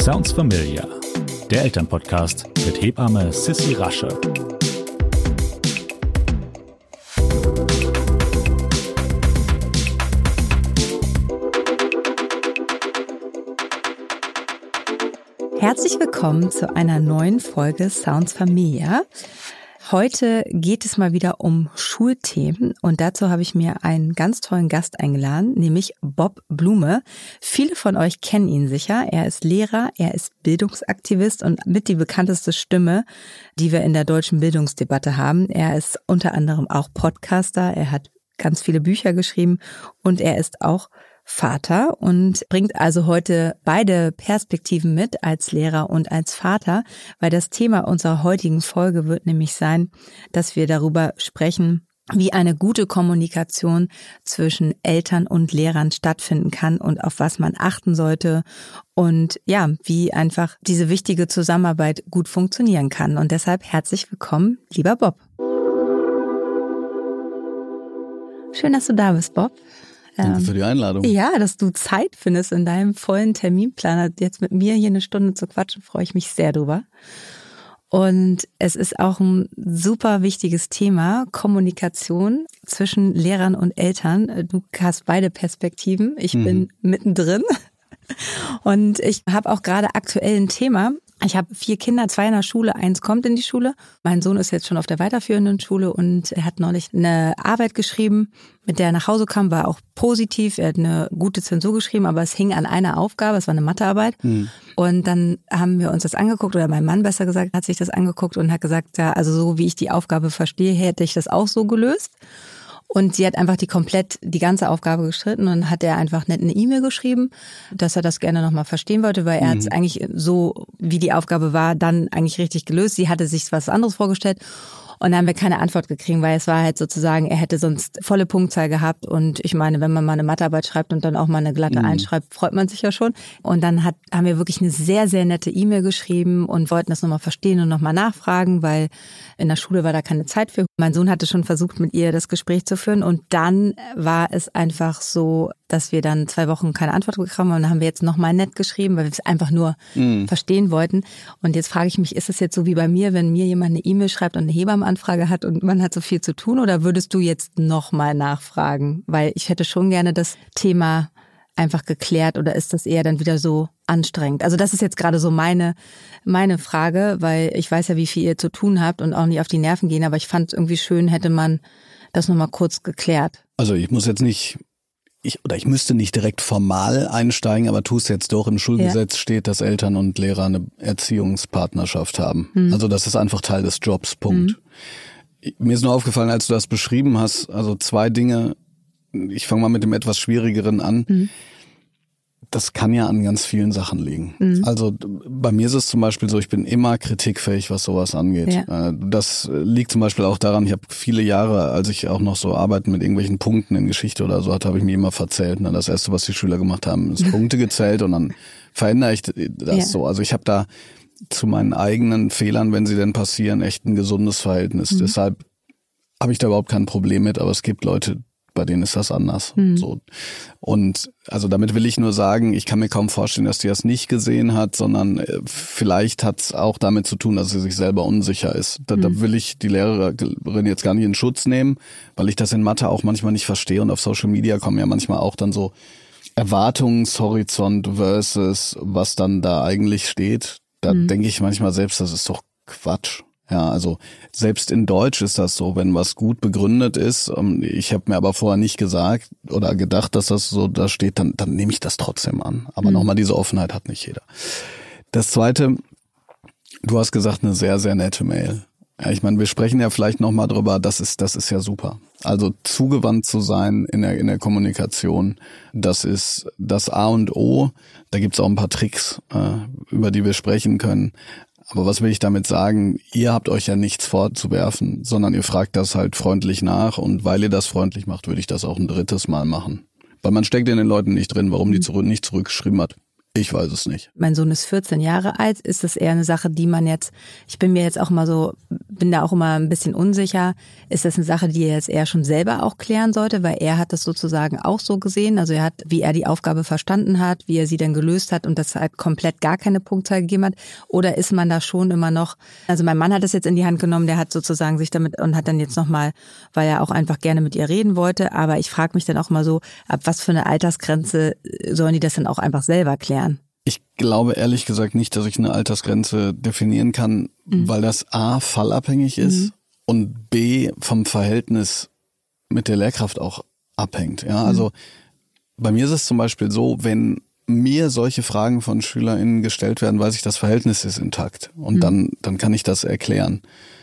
Sounds Familiar, der Elternpodcast mit Hebamme Sissi Rasche. Herzlich willkommen zu einer neuen Folge Sounds Familiar. Heute geht es mal wieder um Schulthemen und dazu habe ich mir einen ganz tollen Gast eingeladen, nämlich Bob Blume. Viele von euch kennen ihn sicher. Er ist Lehrer, er ist Bildungsaktivist und mit die bekannteste Stimme, die wir in der deutschen Bildungsdebatte haben. Er ist unter anderem auch Podcaster, er hat ganz viele Bücher geschrieben und er ist auch Vater und bringt also heute beide Perspektiven mit, als Lehrer und als Vater, weil das Thema unserer heutigen Folge wird nämlich sein, dass wir darüber sprechen, wie eine gute Kommunikation zwischen Eltern und Lehrern stattfinden kann und auf was man achten sollte und ja, wie einfach diese wichtige Zusammenarbeit gut funktionieren kann. Und deshalb herzlich willkommen, lieber Bob. Schön, dass du da bist, Bob. Danke für die Einladung. Ja, dass du Zeit findest in deinem vollen Terminplaner, jetzt mit mir hier eine Stunde zu quatschen, freue ich mich sehr drüber. Und es ist auch ein super wichtiges Thema, Kommunikation zwischen Lehrern und Eltern. Du hast beide Perspektiven, ich bin mittendrin. Und ich habe auch gerade aktuell ein Thema. Ich habe 4 Kinder, 2 in der Schule, 1 kommt in die Schule. Mein Sohn ist jetzt schon auf der weiterführenden Schule und er hat neulich eine Arbeit geschrieben, mit der er nach Hause kam, war auch positiv. Er hat eine gute Zensur geschrieben, aber es hing an einer Aufgabe, es war eine Mathearbeit. Und dann haben wir uns das angeguckt, oder mein Mann besser gesagt, hat sich das angeguckt und hat gesagt, ja, also so wie ich die Aufgabe verstehe, hätte ich das auch so gelöst. Und sie hat einfach die ganze Aufgabe gestritten und hat er einfach nett eine E-Mail geschrieben, dass er das gerne nochmal verstehen wollte, weil er hat es eigentlich so, wie die Aufgabe war, dann eigentlich richtig gelöst. Sie hatte sich was anderes vorgestellt. Und dann haben wir keine Antwort gekriegt, weil es war halt sozusagen, er hätte sonst volle Punktzahl gehabt. Und ich meine, wenn man mal eine Mathearbeit schreibt und dann auch mal eine glatte einschreibt, freut man sich ja schon. Und dann haben wir wirklich eine sehr, sehr nette E-Mail geschrieben und wollten das nochmal verstehen und nochmal nachfragen, weil in der Schule war da keine Zeit für. Mein Sohn hatte schon versucht, mit ihr das Gespräch zu führen. Und dann war es einfach so, dass wir dann 2 Wochen keine Antwort bekommen haben. Und dann haben wir jetzt nochmal nett geschrieben, weil wir es einfach nur verstehen wollten. Und jetzt frage ich mich, ist es jetzt so wie bei mir, wenn mir jemand eine E-Mail schreibt und eine Hebammenanfrage hat und man hat so viel zu tun? Oder würdest du jetzt nochmal nachfragen? Weil ich hätte schon gerne das Thema einfach geklärt, oder ist das eher dann wieder so anstrengend? Also das ist jetzt gerade so meine Frage, weil ich weiß ja, wie viel ihr zu tun habt und auch nicht auf die Nerven gehen. Aber ich fand es irgendwie schön, hätte man das nochmal kurz geklärt. Also ich muss jetzt nicht... Ich müsste nicht direkt formal einsteigen, aber tu es jetzt doch. Im Schulgesetz steht, dass Eltern und Lehrer eine Erziehungspartnerschaft haben. Also das ist einfach Teil des Jobs, Punkt. Mir ist nur aufgefallen, als du das beschrieben hast, also 2 Dinge. Ich fange mal mit dem etwas Schwierigeren an. Das kann ja an ganz vielen Sachen liegen. Also bei mir ist es zum Beispiel so, ich bin immer kritikfähig, was sowas angeht. Ja. Das liegt zum Beispiel auch daran, ich habe viele Jahre, als ich auch noch so Arbeiten mit irgendwelchen Punkten in Geschichte oder so hatte, habe ich mir immer verzählt. Das Erste, was die Schüler gemacht haben, ist Punkte gezählt und dann verändere ich das so. Also ich habe da zu meinen eigenen Fehlern, wenn sie denn passieren, echt ein gesundes Verhältnis. Deshalb habe ich da überhaupt kein Problem mit, aber es gibt Leute, bei denen ist das anders. So. Und also damit will ich nur sagen, ich kann mir kaum vorstellen, dass die das nicht gesehen hat, sondern vielleicht hat es auch damit zu tun, dass sie sich selber unsicher ist. Da will ich die Lehrerin jetzt gar nicht in Schutz nehmen, weil ich das in Mathe auch manchmal nicht verstehe und auf Social Media kommen ja manchmal auch dann so Erwartungshorizont versus was dann da eigentlich steht. Da denke ich manchmal selbst, das ist doch Quatsch. Ja, also selbst in Deutsch ist das so, wenn was gut begründet ist. Ich habe mir aber vorher nicht gesagt oder gedacht, dass das so da steht, dann nehme ich das trotzdem an. Aber nochmal, diese Offenheit hat nicht jeder. Das Zweite, du hast gesagt, eine sehr, sehr nette Mail. Ja, ich meine, wir sprechen ja vielleicht nochmal drüber, das ist ja super. Also zugewandt zu sein in der Kommunikation, das ist das A und O. Da gibt's auch ein paar Tricks, über die wir sprechen können. Aber was will ich damit sagen? Ihr habt euch ja nichts vorzuwerfen, sondern ihr fragt das halt freundlich nach. Und weil ihr das freundlich macht, würde ich das auch ein 3. Mal machen. Weil man steckt in den Leuten nicht drin, warum die nicht zurückgeschrieben hat. Ich weiß es nicht. Mein Sohn ist 14 Jahre alt. Ist das eher eine Sache, die man jetzt, ich bin da auch immer ein bisschen unsicher. Ist das eine Sache, die er jetzt eher schon selber auch klären sollte? Weil er hat das sozusagen auch so gesehen. Also wie er die Aufgabe verstanden hat, wie er sie dann gelöst hat und das halt komplett gar keine Punktzahl gegeben hat. Oder ist man da schon immer noch, also mein Mann hat das jetzt in die Hand genommen, der hat sozusagen sich damit und hat dann jetzt nochmal, weil er auch einfach gerne mit ihr reden wollte. Aber ich frage mich dann auch mal so, ab was für eine Altersgrenze sollen die das dann auch einfach selber klären? Ich glaube ehrlich gesagt nicht, dass ich eine Altersgrenze definieren kann, weil das A, fallabhängig ist und B, vom Verhältnis mit der Lehrkraft auch abhängt. Ja, also bei mir ist es zum Beispiel so, wenn mir solche Fragen von SchülerInnen gestellt werden, weiß ich, das Verhältnis ist intakt und dann kann ich das erklären.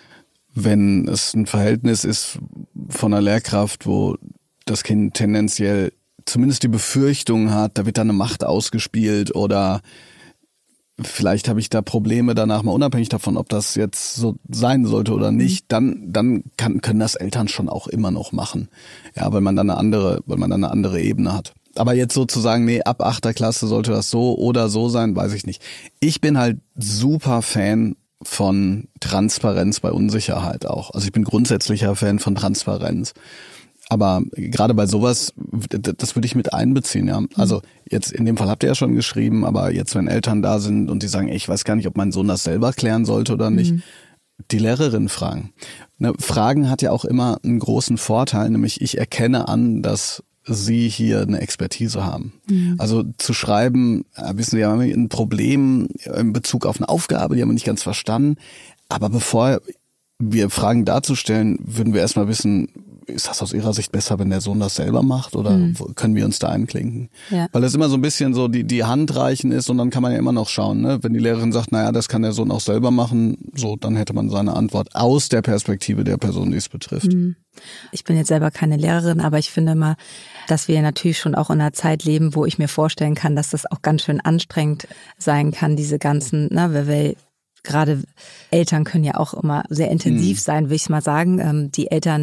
Wenn es ein Verhältnis ist von einer Lehrkraft, wo das Kind tendenziell zumindest die Befürchtung hat, da wird da eine Macht ausgespielt oder vielleicht habe ich da Probleme danach, mal unabhängig davon, ob das jetzt so sein sollte oder nicht, dann können das Eltern schon auch immer noch machen. Ja, weil man dann eine andere Ebene hat. Aber jetzt sozusagen, nee, ab 8. Klasse sollte das so oder so sein, weiß ich nicht. Ich bin halt super Fan von Transparenz bei Unsicherheit auch. Also ich bin grundsätzlicher Fan von Transparenz. Aber gerade bei sowas, das würde ich mit einbeziehen, ja. Also jetzt in dem Fall habt ihr ja schon geschrieben, aber jetzt, wenn Eltern da sind und die sagen, ich weiß gar nicht, ob mein Sohn das selber klären sollte oder nicht, die Lehrerin fragen. Ne, Fragen hat ja auch immer einen großen Vorteil, nämlich ich erkenne an, dass Sie hier eine Expertise haben. Also zu schreiben, wissen Sie, wir haben ein Problem in Bezug auf eine Aufgabe, die haben wir nicht ganz verstanden. Aber bevor wir Fragen dazu stellen, würden wir erstmal wissen, ist das aus Ihrer Sicht besser, wenn der Sohn das selber macht oder können wir uns da einklinken? Ja. Weil das immer so ein bisschen so die Hand reichen ist und dann kann man ja immer noch schauen, ne? Wenn die Lehrerin sagt, naja, das kann der Sohn auch selber machen, so, dann hätte man seine Antwort aus der Perspektive der Person, die es betrifft. Ich bin jetzt selber keine Lehrerin, aber ich finde mal, dass wir natürlich schon auch in einer Zeit leben, wo ich mir vorstellen kann, dass das auch ganz schön anstrengend sein kann, diese ganzen, weil gerade Eltern können ja auch immer sehr intensiv sein, würde ich mal sagen.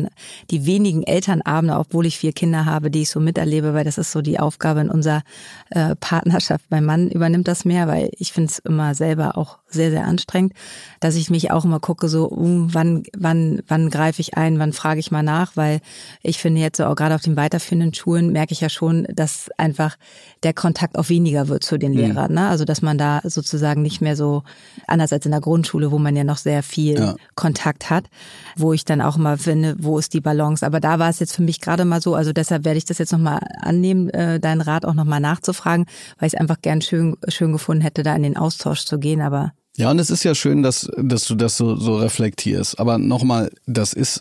Die wenigen Elternabende, obwohl ich 4 Kinder habe, die ich so miterlebe, weil das ist so die Aufgabe in unserer Partnerschaft. Mein Mann übernimmt das mehr, weil ich finde es immer selber auch sehr, sehr anstrengend, dass ich mich auch immer gucke, so wann greife ich ein, wann frage ich mal nach, weil ich finde jetzt so auch gerade auf den weiterführenden Schulen merke ich ja schon, dass einfach der Kontakt auch weniger wird zu den Lehrern, ne? Also dass man da sozusagen nicht mehr so, anders als in der Grundschule, wo man ja noch sehr viel Kontakt hat, wo ich dann auch mal finde, wo ist die Balance. Aber da war es jetzt für mich gerade mal so, also deshalb werde ich das jetzt nochmal annehmen, deinen Rat auch nochmal nachzufragen, weil ich es einfach gern schön gefunden hätte, da in den Austausch zu gehen, aber ja, und es ist ja schön, dass du das so reflektierst. Aber nochmal, das ist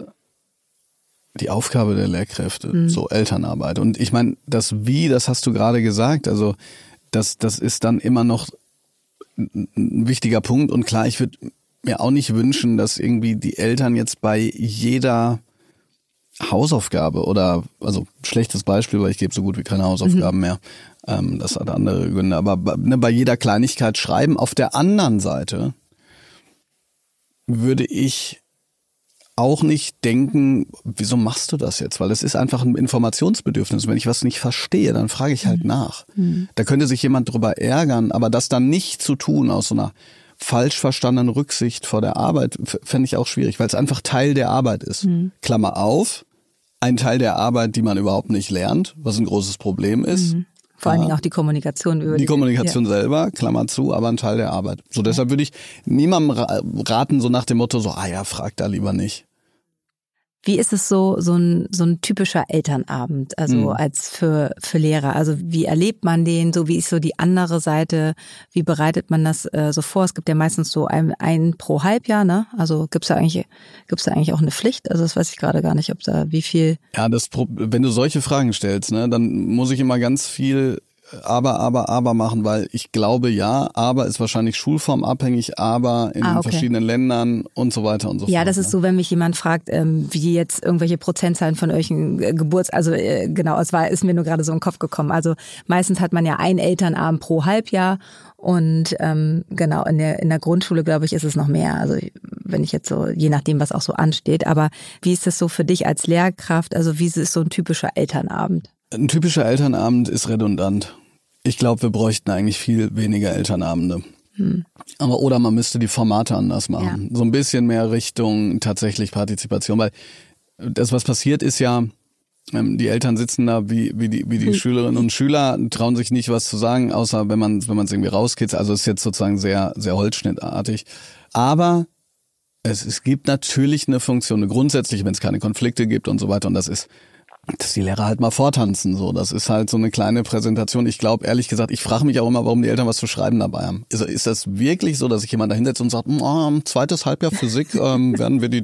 die Aufgabe der Lehrkräfte, so Elternarbeit. Und ich meine, das hast du gerade gesagt, also das ist dann immer noch ein wichtiger Punkt. Und klar, ich würde mir auch nicht wünschen, dass irgendwie die Eltern jetzt bei jeder Hausaufgabe oder, also schlechtes Beispiel, weil ich gebe so gut wie keine Hausaufgaben mehr, das hat andere Gründe, aber bei jeder Kleinigkeit schreiben. Auf der anderen Seite würde ich auch nicht denken, wieso machst du das jetzt? Weil es ist einfach ein Informationsbedürfnis. Wenn ich was nicht verstehe, dann frage ich halt nach. Da könnte sich jemand drüber ärgern, aber das dann nicht zu tun aus so einer falsch verstandenen Rücksicht vor der Arbeit, fände ich auch schwierig, weil es einfach Teil der Arbeit ist. Klammer auf, ein Teil der Arbeit, die man überhaupt nicht lernt, was ein großes Problem ist. Vor allen Dingen auch die Kommunikation über die Kommunikation selber, Klammer zu, aber ein Teil der Arbeit. So, deshalb würde ich niemandem raten, so nach dem Motto, so, frag da lieber nicht. Wie ist es so ein typischer Elternabend, also als für Lehrer? Also wie erlebt man den? So, wie ist so die andere Seite? Wie bereitet man das so vor? Es gibt ja meistens so ein pro Halbjahr, ne? Also gibt's da eigentlich auch eine Pflicht? Also das weiß ich gerade gar nicht, ob da wie viel. Ja, wenn du solche Fragen stellst, ne, dann muss ich immer ganz viel aber machen, weil ich glaube, aber ist wahrscheinlich schulformabhängig, aber in verschiedenen Ländern und so weiter und so fort. Ja, das ist so, wenn mich jemand fragt, wie jetzt irgendwelche Prozentzahlen von euren genau, ist mir nur gerade so in den Kopf gekommen. Also meistens hat man ja einen Elternabend pro Halbjahr und genau, in der Grundschule, glaube ich, ist es noch mehr. Also wenn ich jetzt so, je nachdem, was auch so ansteht. Aber wie ist das so für dich als Lehrkraft? Also wie ist so ein typischer Elternabend? Ein typischer Elternabend ist redundant. Ich glaube, wir bräuchten eigentlich viel weniger Elternabende. Oder man müsste die Formate anders machen. Ja. So ein bisschen mehr Richtung tatsächlich Partizipation, weil das, was passiert, ist ja, die Eltern sitzen da wie die Schülerinnen und Schüler, trauen sich nicht was zu sagen, außer wenn man es irgendwie rauskitzelt. Also ist jetzt sozusagen sehr, sehr holzschnittartig. Aber es gibt natürlich eine Funktion, eine grundsätzliche, wenn es keine Konflikte gibt und so weiter. Und das ist, dass die Lehrer halt mal vortanzen. So, das ist halt so eine kleine Präsentation. Ich glaube, ehrlich gesagt, ich frage mich auch immer, warum die Eltern was zu schreiben dabei haben. Ist das wirklich so, dass sich jemand da hinsetzt und sagt, zweites Halbjahr Physik werden wir die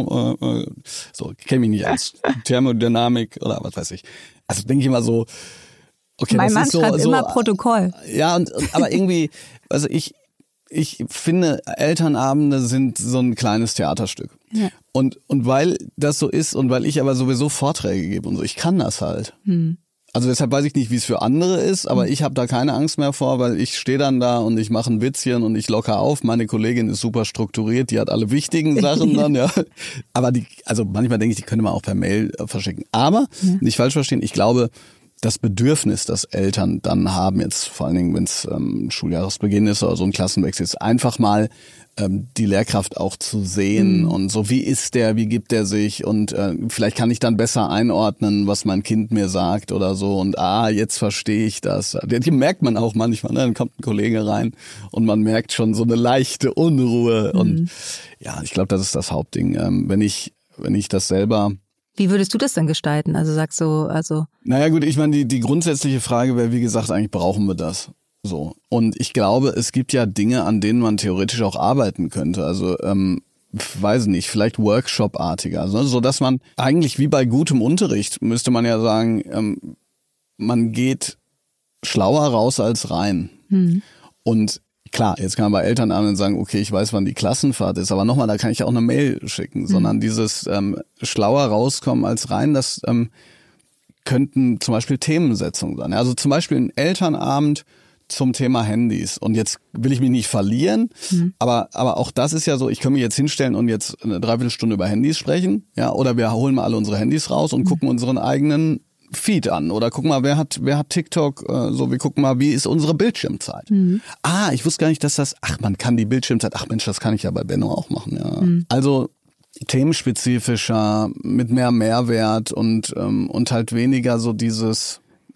so, kenne mich nicht als Thermodynamik oder was weiß ich. Also denke ich immer so, okay, mein das Mann ist so, schreibt immer Protokoll. Ja, aber irgendwie, also ich finde, Elternabende sind so ein kleines Theaterstück. Ja. Und weil das so ist und weil ich aber sowieso Vorträge gebe und so, ich kann das halt. Also deshalb weiß ich nicht, wie es für andere ist, aber ich habe da keine Angst mehr vor, weil ich stehe dann da und ich mache ein Witzchen und ich locker auf. Meine Kollegin ist super strukturiert, die hat alle wichtigen Sachen dann, ja. Aber also manchmal denke ich, die könnte man auch per Mail verschicken. Aber, nicht falsch verstehen, ich glaube, das Bedürfnis, das Eltern dann haben, jetzt vor allen Dingen, wenn es Schuljahresbeginn ist oder so ein Klassenwechsel ist, einfach mal die Lehrkraft auch zu sehen und so, wie ist der, wie gibt der sich und vielleicht kann ich dann besser einordnen, was mein Kind mir sagt oder so und jetzt verstehe ich das. Die merkt man auch manchmal, ne? Dann kommt ein Kollege rein und man merkt schon so eine leichte Unruhe und ja, ich glaube, das ist das Hauptding. Wenn ich das selber... Wie würdest du das denn gestalten? Also sagst du, also... Naja gut, ich meine, die grundsätzliche Frage wäre, wie gesagt, eigentlich brauchen wir das? So. Und ich glaube, es gibt ja Dinge, an denen man theoretisch auch arbeiten könnte. Also, weiß nicht, vielleicht Workshop-artiger. Also, so dass man eigentlich wie bei gutem Unterricht, müsste man ja sagen, man geht schlauer raus als rein. Und klar, jetzt kann man bei Elternabenden sagen, okay, ich weiß, wann die Klassenfahrt ist, aber nochmal, da kann ich auch eine Mail schicken, sondern dieses schlauer rauskommen als rein, das könnten zum Beispiel Themensetzungen sein. Also zum Beispiel ein Elternabend zum Thema Handys. Und jetzt will ich mich nicht verlieren, aber auch das ist ja so, ich kann mich jetzt hinstellen und jetzt eine Dreiviertelstunde über Handys sprechen, ja, oder wir holen mal alle unsere Handys raus und gucken unseren eigenen Feed an oder gucken mal, wer hat TikTok, wir gucken mal, wie ist unsere Bildschirmzeit. Ich wusste gar nicht, dass man kann die Bildschirmzeit, Mensch, das kann ich ja bei Benno auch machen, ja. Also themenspezifischer, mit mehr Mehrwert und halt weniger so dieses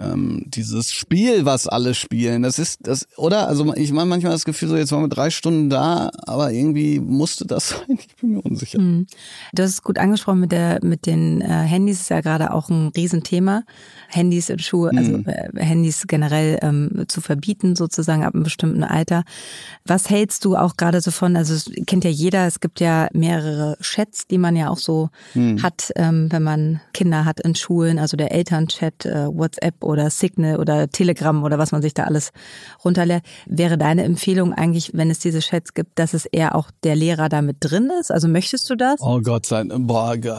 Spiel, was alle spielen, oder? Also ich meine manchmal das Gefühl, so jetzt waren wir 3 Stunden da, aber irgendwie musste das sein, ich bin mir unsicher. Du hast es gut angesprochen mit den Handys, ist ja gerade auch ein Riesenthema. Handys in Schulen, also Handys generell zu verbieten sozusagen ab einem bestimmten Alter. Was hältst du auch gerade so von, also es kennt ja jeder, es gibt ja mehrere Chats, die man ja auch so hat, wenn man Kinder hat in Schulen, also der Elternchat, WhatsApp oder Signal oder Telegram oder was man sich da alles runterlädt. Wäre deine Empfehlung eigentlich, wenn es diese Chats gibt, dass es eher auch der Lehrer da mit drin ist? Also möchtest du das? Oh Gott sei Dank,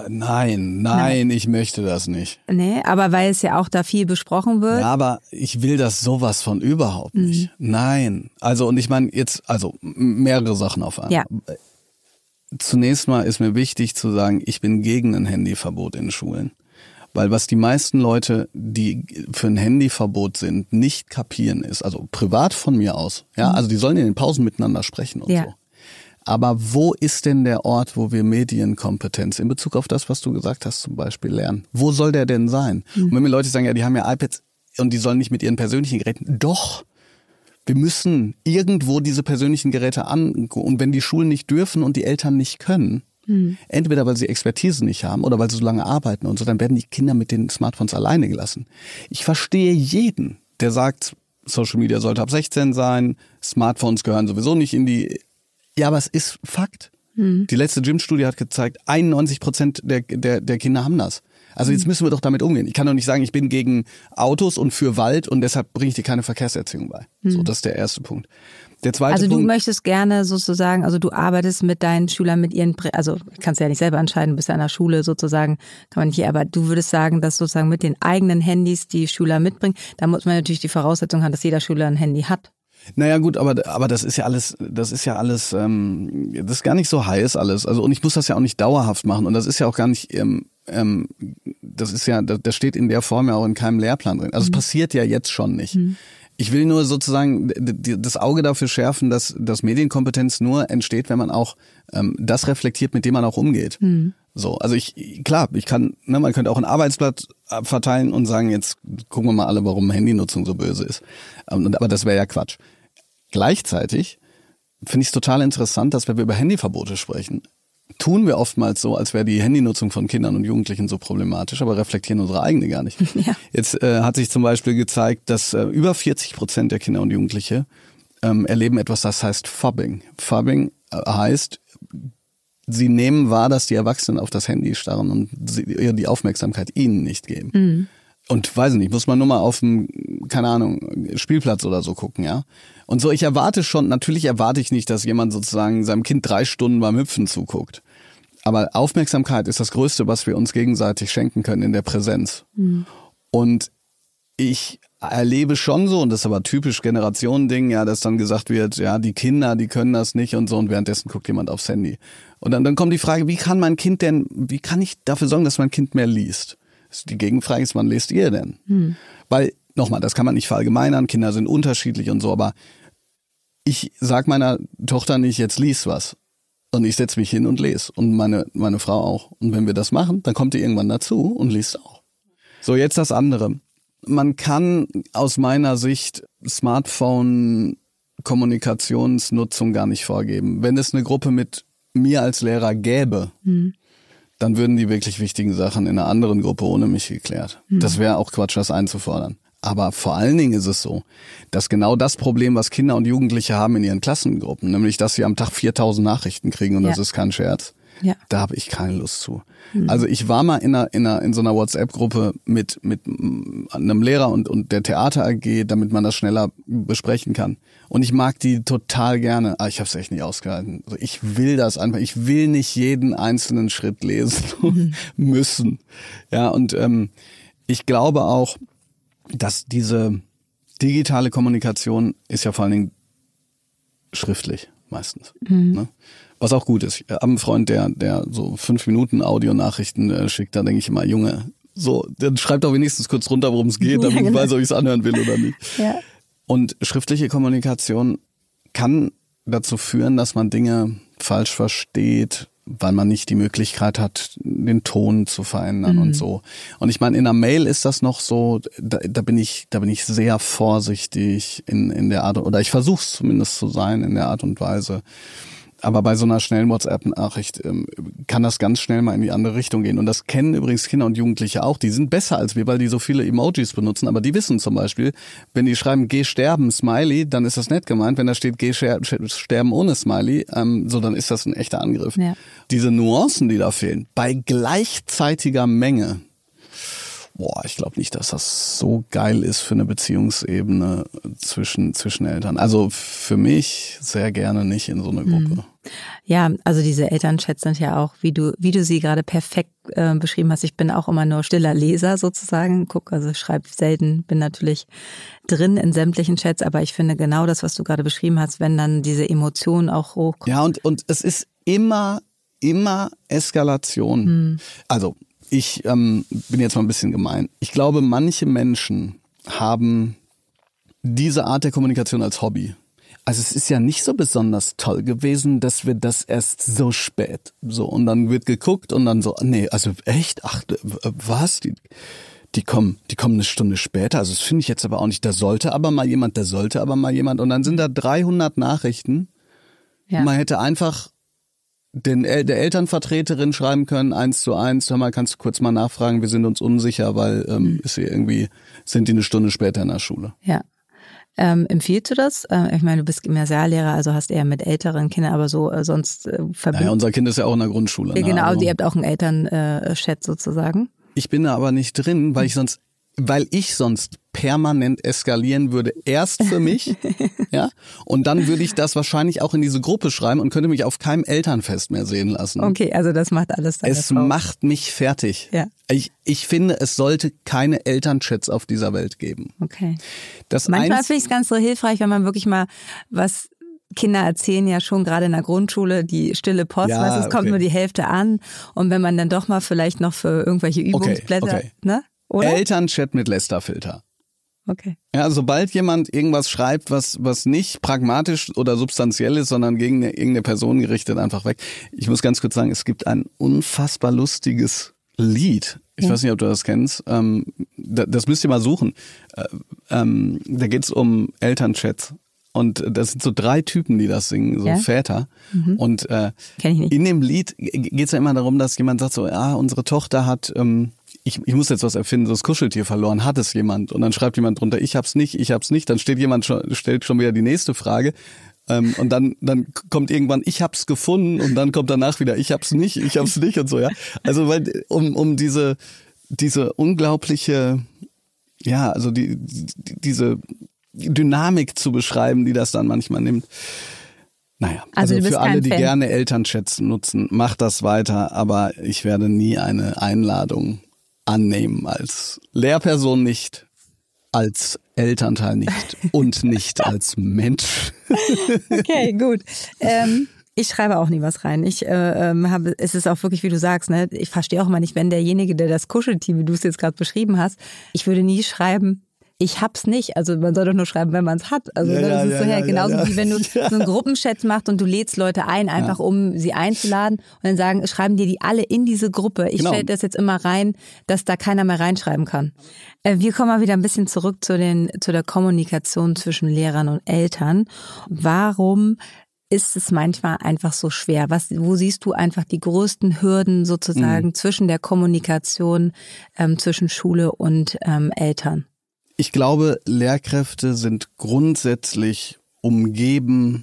nein, ich möchte das nicht. Nee, aber weil es ja auch da viel besprochen wird. Ja, aber ich will das sowas von überhaupt nicht. Nein. Also und ich meine jetzt, mehrere Sachen auf einmal. Ja. Zunächst mal ist mir wichtig zu sagen, ich bin gegen ein Handyverbot in Schulen. Weil was die meisten Leute, die für ein Handyverbot sind, nicht kapieren ist, also privat von mir aus, ja, also die sollen in den Pausen miteinander sprechen und so. Aber wo ist denn der Ort, wo wir Medienkompetenz in Bezug auf das, was du gesagt hast, zum Beispiel lernen? Wo soll der denn sein? Und wenn mir Leute sagen, ja, die haben ja iPads und die sollen nicht mit ihren persönlichen Geräten, doch. Wir müssen irgendwo diese persönlichen Geräte angucken. Und wenn die Schulen nicht dürfen und die Eltern nicht können, entweder weil sie Expertise nicht haben oder weil sie so lange arbeiten und so, dann werden die Kinder mit den Smartphones alleine gelassen. Ich verstehe jeden, der sagt, Social Media sollte ab 16 sein, Smartphones gehören sowieso nicht in die... Ja, aber es ist Fakt. Die letzte Gym-Studie hat gezeigt, 91% der Kinder haben das. Also jetzt müssen wir doch damit umgehen. Ich kann doch nicht sagen, ich bin gegen Autos und für Wald und deshalb bringe ich dir keine Verkehrserziehung bei. So, das ist der erste Punkt. Der zweite also du Punkt, möchtest gerne sozusagen, also du arbeitest mit deinen Schülern mit ihren, also kannst du ja nicht selber entscheiden, du bist ja in der Schule sozusagen, kann man nicht hier, aber du würdest sagen, dass sozusagen mit den eigenen Handys die Schüler mitbringen, da muss man natürlich die Voraussetzung haben, dass jeder Schüler ein Handy hat. Naja gut, aber das ist ja alles, das ist gar nicht so heiß alles. Also und ich muss das ja auch nicht dauerhaft machen und das ist ja auch gar nicht, das steht in der Form ja auch in keinem Lehrplan drin. Also es passiert ja jetzt schon nicht. Ich will nur sozusagen das Auge dafür schärfen, dass Medienkompetenz nur entsteht, wenn man auch das reflektiert, mit dem man auch umgeht. So, also man könnte auch ein Arbeitsblatt verteilen und sagen, jetzt gucken wir mal alle, warum Handynutzung so böse ist. Aber das wäre ja Quatsch. Gleichzeitig finde ich es total interessant, dass wenn wir über Handyverbote sprechen, tun wir oftmals so, als wäre die Handynutzung von Kindern und Jugendlichen so problematisch, aber reflektieren unsere eigene gar nicht. Ja. Jetzt hat sich zum Beispiel gezeigt, dass über 40% der Kinder und Jugendliche erleben etwas, das heißt Phobbing. Phobbing heißt, sie nehmen wahr, dass die Erwachsenen auf das Handy starren und die Aufmerksamkeit ihnen nicht geben. Mhm. Und weiß nicht, muss man nur mal auf dem, keine Ahnung, Spielplatz oder so gucken, ja. Und so, natürlich erwarte ich nicht, dass jemand sozusagen seinem Kind 3 Stunden beim Hüpfen zuguckt. Aber Aufmerksamkeit ist das Größte, was wir uns gegenseitig schenken können in der Präsenz. Mhm. Und ich erlebe schon so, und das ist aber typisch Generationending, ja, dass dann gesagt wird, ja, die Kinder, die können das nicht und so, und währenddessen guckt jemand aufs Handy. Und dann kommt die Frage, wie kann ich dafür sorgen, dass mein Kind mehr liest? Die Gegenfrage ist, wann lest ihr denn? Weil, nochmal, das kann man nicht verallgemeinern, Kinder sind unterschiedlich und so, aber ich sag meiner Tochter nicht, jetzt lies was. Und ich setze mich hin und lese. Und meine Frau auch. Und wenn wir das machen, dann kommt die irgendwann dazu und liest auch. So, jetzt das andere. Man kann aus meiner Sicht Smartphone-Kommunikationsnutzung gar nicht vorgeben. Wenn es eine Gruppe mit mir als Lehrer gäbe, dann würden die wirklich wichtigen Sachen in einer anderen Gruppe ohne mich geklärt. Das wäre auch Quatsch, das einzufordern. Aber vor allen Dingen ist es so, dass genau das Problem, was Kinder und Jugendliche haben in ihren Klassengruppen, nämlich, dass sie am Tag 4000 Nachrichten kriegen und das ist kein Scherz, da habe ich keine Lust zu. Also ich war mal in so einer WhatsApp-Gruppe mit einem Lehrer und der Theater AG, damit man das schneller besprechen kann. Und ich mag die total gerne. Ich habe es echt nicht ausgehalten. Also ich will das einfach. Ich will nicht jeden einzelnen Schritt lesen müssen. Ja, und ich glaube auch, dass diese digitale Kommunikation ist ja vor allen Dingen schriftlich meistens. Ne? Was auch gut ist. Ich habe einen Freund, der so 5 Minuten Audionachrichten schickt, da denke ich immer, Junge, so, dann schreibt doch wenigstens kurz runter, worum es geht, damit ich weiß, ob ich es anhören will oder nicht. Ja. Und schriftliche Kommunikation kann dazu führen, dass man Dinge falsch versteht, weil man nicht die Möglichkeit hat, den Ton zu verändern und so. Und ich meine, in einer Mail ist das noch so, da bin ich sehr vorsichtig in der Art, oder ich versuche es zumindest zu sein in der Art und Weise. Aber bei so einer schnellen WhatsApp-Nachricht kann das ganz schnell mal in die andere Richtung gehen. Und das kennen übrigens Kinder und Jugendliche auch. Die sind besser als wir, weil die so viele Emojis benutzen. Aber die wissen zum Beispiel, wenn die schreiben, geh sterben, Smiley, dann ist das nett gemeint. Wenn da steht, geh sterben ohne Smiley, dann ist das ein echter Angriff. Ja. Diese Nuancen, die da fehlen, bei gleichzeitiger Menge, ich glaube nicht, dass das so geil ist für eine Beziehungsebene zwischen Eltern. Also für mich sehr gerne nicht in so einer Gruppe. Ja, also diese Elternchats sind ja auch, wie du sie gerade perfekt beschrieben hast. Ich bin auch immer nur stiller Leser sozusagen. Schreibe selten, bin natürlich drin in sämtlichen Chats, aber ich finde genau das, was du gerade beschrieben hast, wenn dann diese Emotionen auch hochkommen. Ja, und es ist immer Eskalation. Also ich bin jetzt mal ein bisschen gemein. Ich glaube, manche Menschen haben diese Art der Kommunikation als Hobby. Also es ist ja nicht so besonders toll gewesen, dass wir das erst so spät so, und dann wird geguckt und dann so, nee, also echt, ach, was? Die kommen eine Stunde später, also das finde ich jetzt aber auch nicht, da sollte aber mal jemand und dann sind da 300 Nachrichten. Ja. Man hätte einfach der Elternvertreterin schreiben können, 1:1, hör mal, kannst du kurz mal nachfragen, wir sind uns unsicher, weil sind die eine Stunde später in der Schule. Ja. Empfiehlst du das? Ich meine, du bist Gymnasiallehrer, also hast eher mit älteren Kindern, aber so sonst verbunden. Naja, unser Kind ist ja auch in der Grundschule. Ja, genau, also ihr habt auch einen Elternchat sozusagen. Ich bin da aber nicht drin, weil ich sonst permanent eskalieren würde, erst für mich, ja, und dann würde ich das wahrscheinlich auch in diese Gruppe schreiben und könnte mich auf keinem Elternfest mehr sehen lassen. Okay, also das macht alles deine Frau. Macht mich fertig. Ja. Ich finde, es sollte keine Elternchats auf dieser Welt geben. Okay. Manchmal finde ich es ganz so hilfreich, wenn man wirklich mal was Kinder erzählen ja schon gerade in der Grundschule die stille Post, ja, es kommt nur die Hälfte an, und wenn man dann doch mal vielleicht noch für irgendwelche Übungsblätter, okay. Ne? Oder? Elternchat mit Lästerfilter. Okay. Ja, sobald jemand irgendwas schreibt, was nicht pragmatisch oder substanziell ist, sondern gegen irgendeine Person gerichtet, einfach weg. Ich muss ganz kurz sagen, es gibt ein unfassbar lustiges Lied. Ich weiß nicht, ob du das kennst. Das müsst ihr mal suchen. Da geht's um Elternchats. Und das sind so 3 Typen, die das singen, so Väter. Und Kenn ich nicht. In dem Lied geht's ja immer darum, dass jemand sagt so, ja, unsere Tochter hat, ich muss jetzt was erfinden, so das Kuscheltier verloren, hat es jemand? Und dann schreibt jemand drunter, ich hab's nicht. Dann stellt schon wieder die nächste Frage. Und dann kommt irgendwann, ich hab's gefunden, und dann kommt danach wieder, ich hab's nicht und so, ja. Also weil um diese unglaubliche, ja, also diese Dynamik zu beschreiben, die das dann manchmal nimmt. Naja, also für alle, die gerne Elternchats nutzen, macht das weiter, aber ich werde nie eine Einladung annehmen, als Lehrperson nicht, als Elternteil nicht und nicht als Mensch. Okay, gut. Ich schreibe auch nie was rein. Es ist auch wirklich, wie du sagst, ne? Ich verstehe auch mal nicht, wenn derjenige, der das Kuscheltier, wie du es jetzt gerade beschrieben hast, ich würde nie schreiben, ich hab's nicht. Also man soll doch nur schreiben, wenn man es hat. Also das ist so her. Genauso wie wenn du so einen Gruppenchat machst und du lädst Leute ein, einfach um sie einzuladen, und dann schreiben dir die alle in diese Gruppe. Ich stelle das jetzt immer rein, dass da keiner mehr reinschreiben kann. Wir kommen mal wieder ein bisschen zurück zu der Kommunikation zwischen Lehrern und Eltern. Warum ist es manchmal einfach so schwer? Wo siehst du einfach die größten Hürden sozusagen zwischen der Kommunikation zwischen Schule und Eltern? Ich glaube, Lehrkräfte sind grundsätzlich umgeben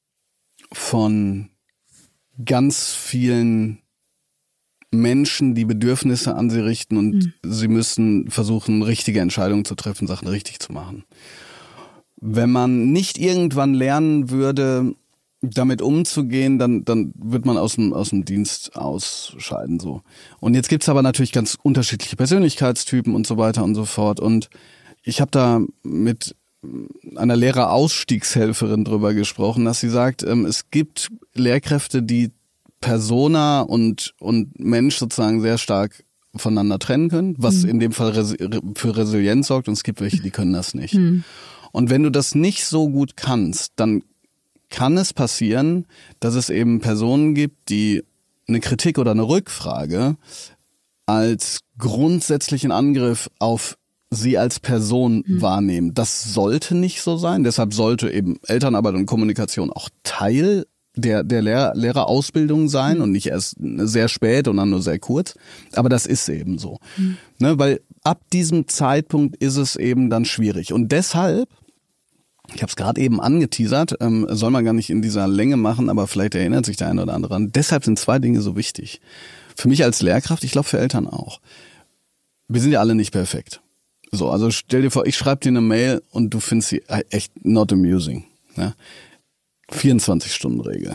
von ganz vielen Menschen, die Bedürfnisse an sie richten, und sie müssen versuchen, richtige Entscheidungen zu treffen, Sachen richtig zu machen. Wenn man nicht irgendwann lernen würde, damit umzugehen, dann wird man aus dem Dienst ausscheiden, so. Und jetzt gibt's aber natürlich ganz unterschiedliche Persönlichkeitstypen und so weiter und so fort. Und ich habe da mit einer Lehrerausstiegshelferin drüber gesprochen, dass sie sagt, es gibt Lehrkräfte, die Persona und Mensch sozusagen sehr stark voneinander trennen können, was in dem Fall für Resilienz sorgt, und es gibt welche, die können das nicht. Und wenn du das nicht so gut kannst, dann kann es passieren, dass es eben Personen gibt, die eine Kritik oder eine Rückfrage als grundsätzlichen Angriff auf sie als Person wahrnehmen. Das sollte nicht so sein. Deshalb sollte eben Elternarbeit und Kommunikation auch Teil der Lehrerausbildung sein und nicht erst sehr spät und dann nur sehr kurz. Aber das ist eben so. Ne, weil ab diesem Zeitpunkt ist es eben dann schwierig. Und deshalb, ich habe es gerade eben angeteasert, soll man gar nicht in dieser Länge machen, aber vielleicht erinnert sich der eine oder andere an. Deshalb sind 2 Dinge so wichtig. Für mich als Lehrkraft, ich glaube für Eltern auch. Wir sind ja alle nicht perfekt. So, also stell dir vor, ich schreibe dir eine Mail und du findest sie echt not amusing. Ja? 24-Stunden-Regel.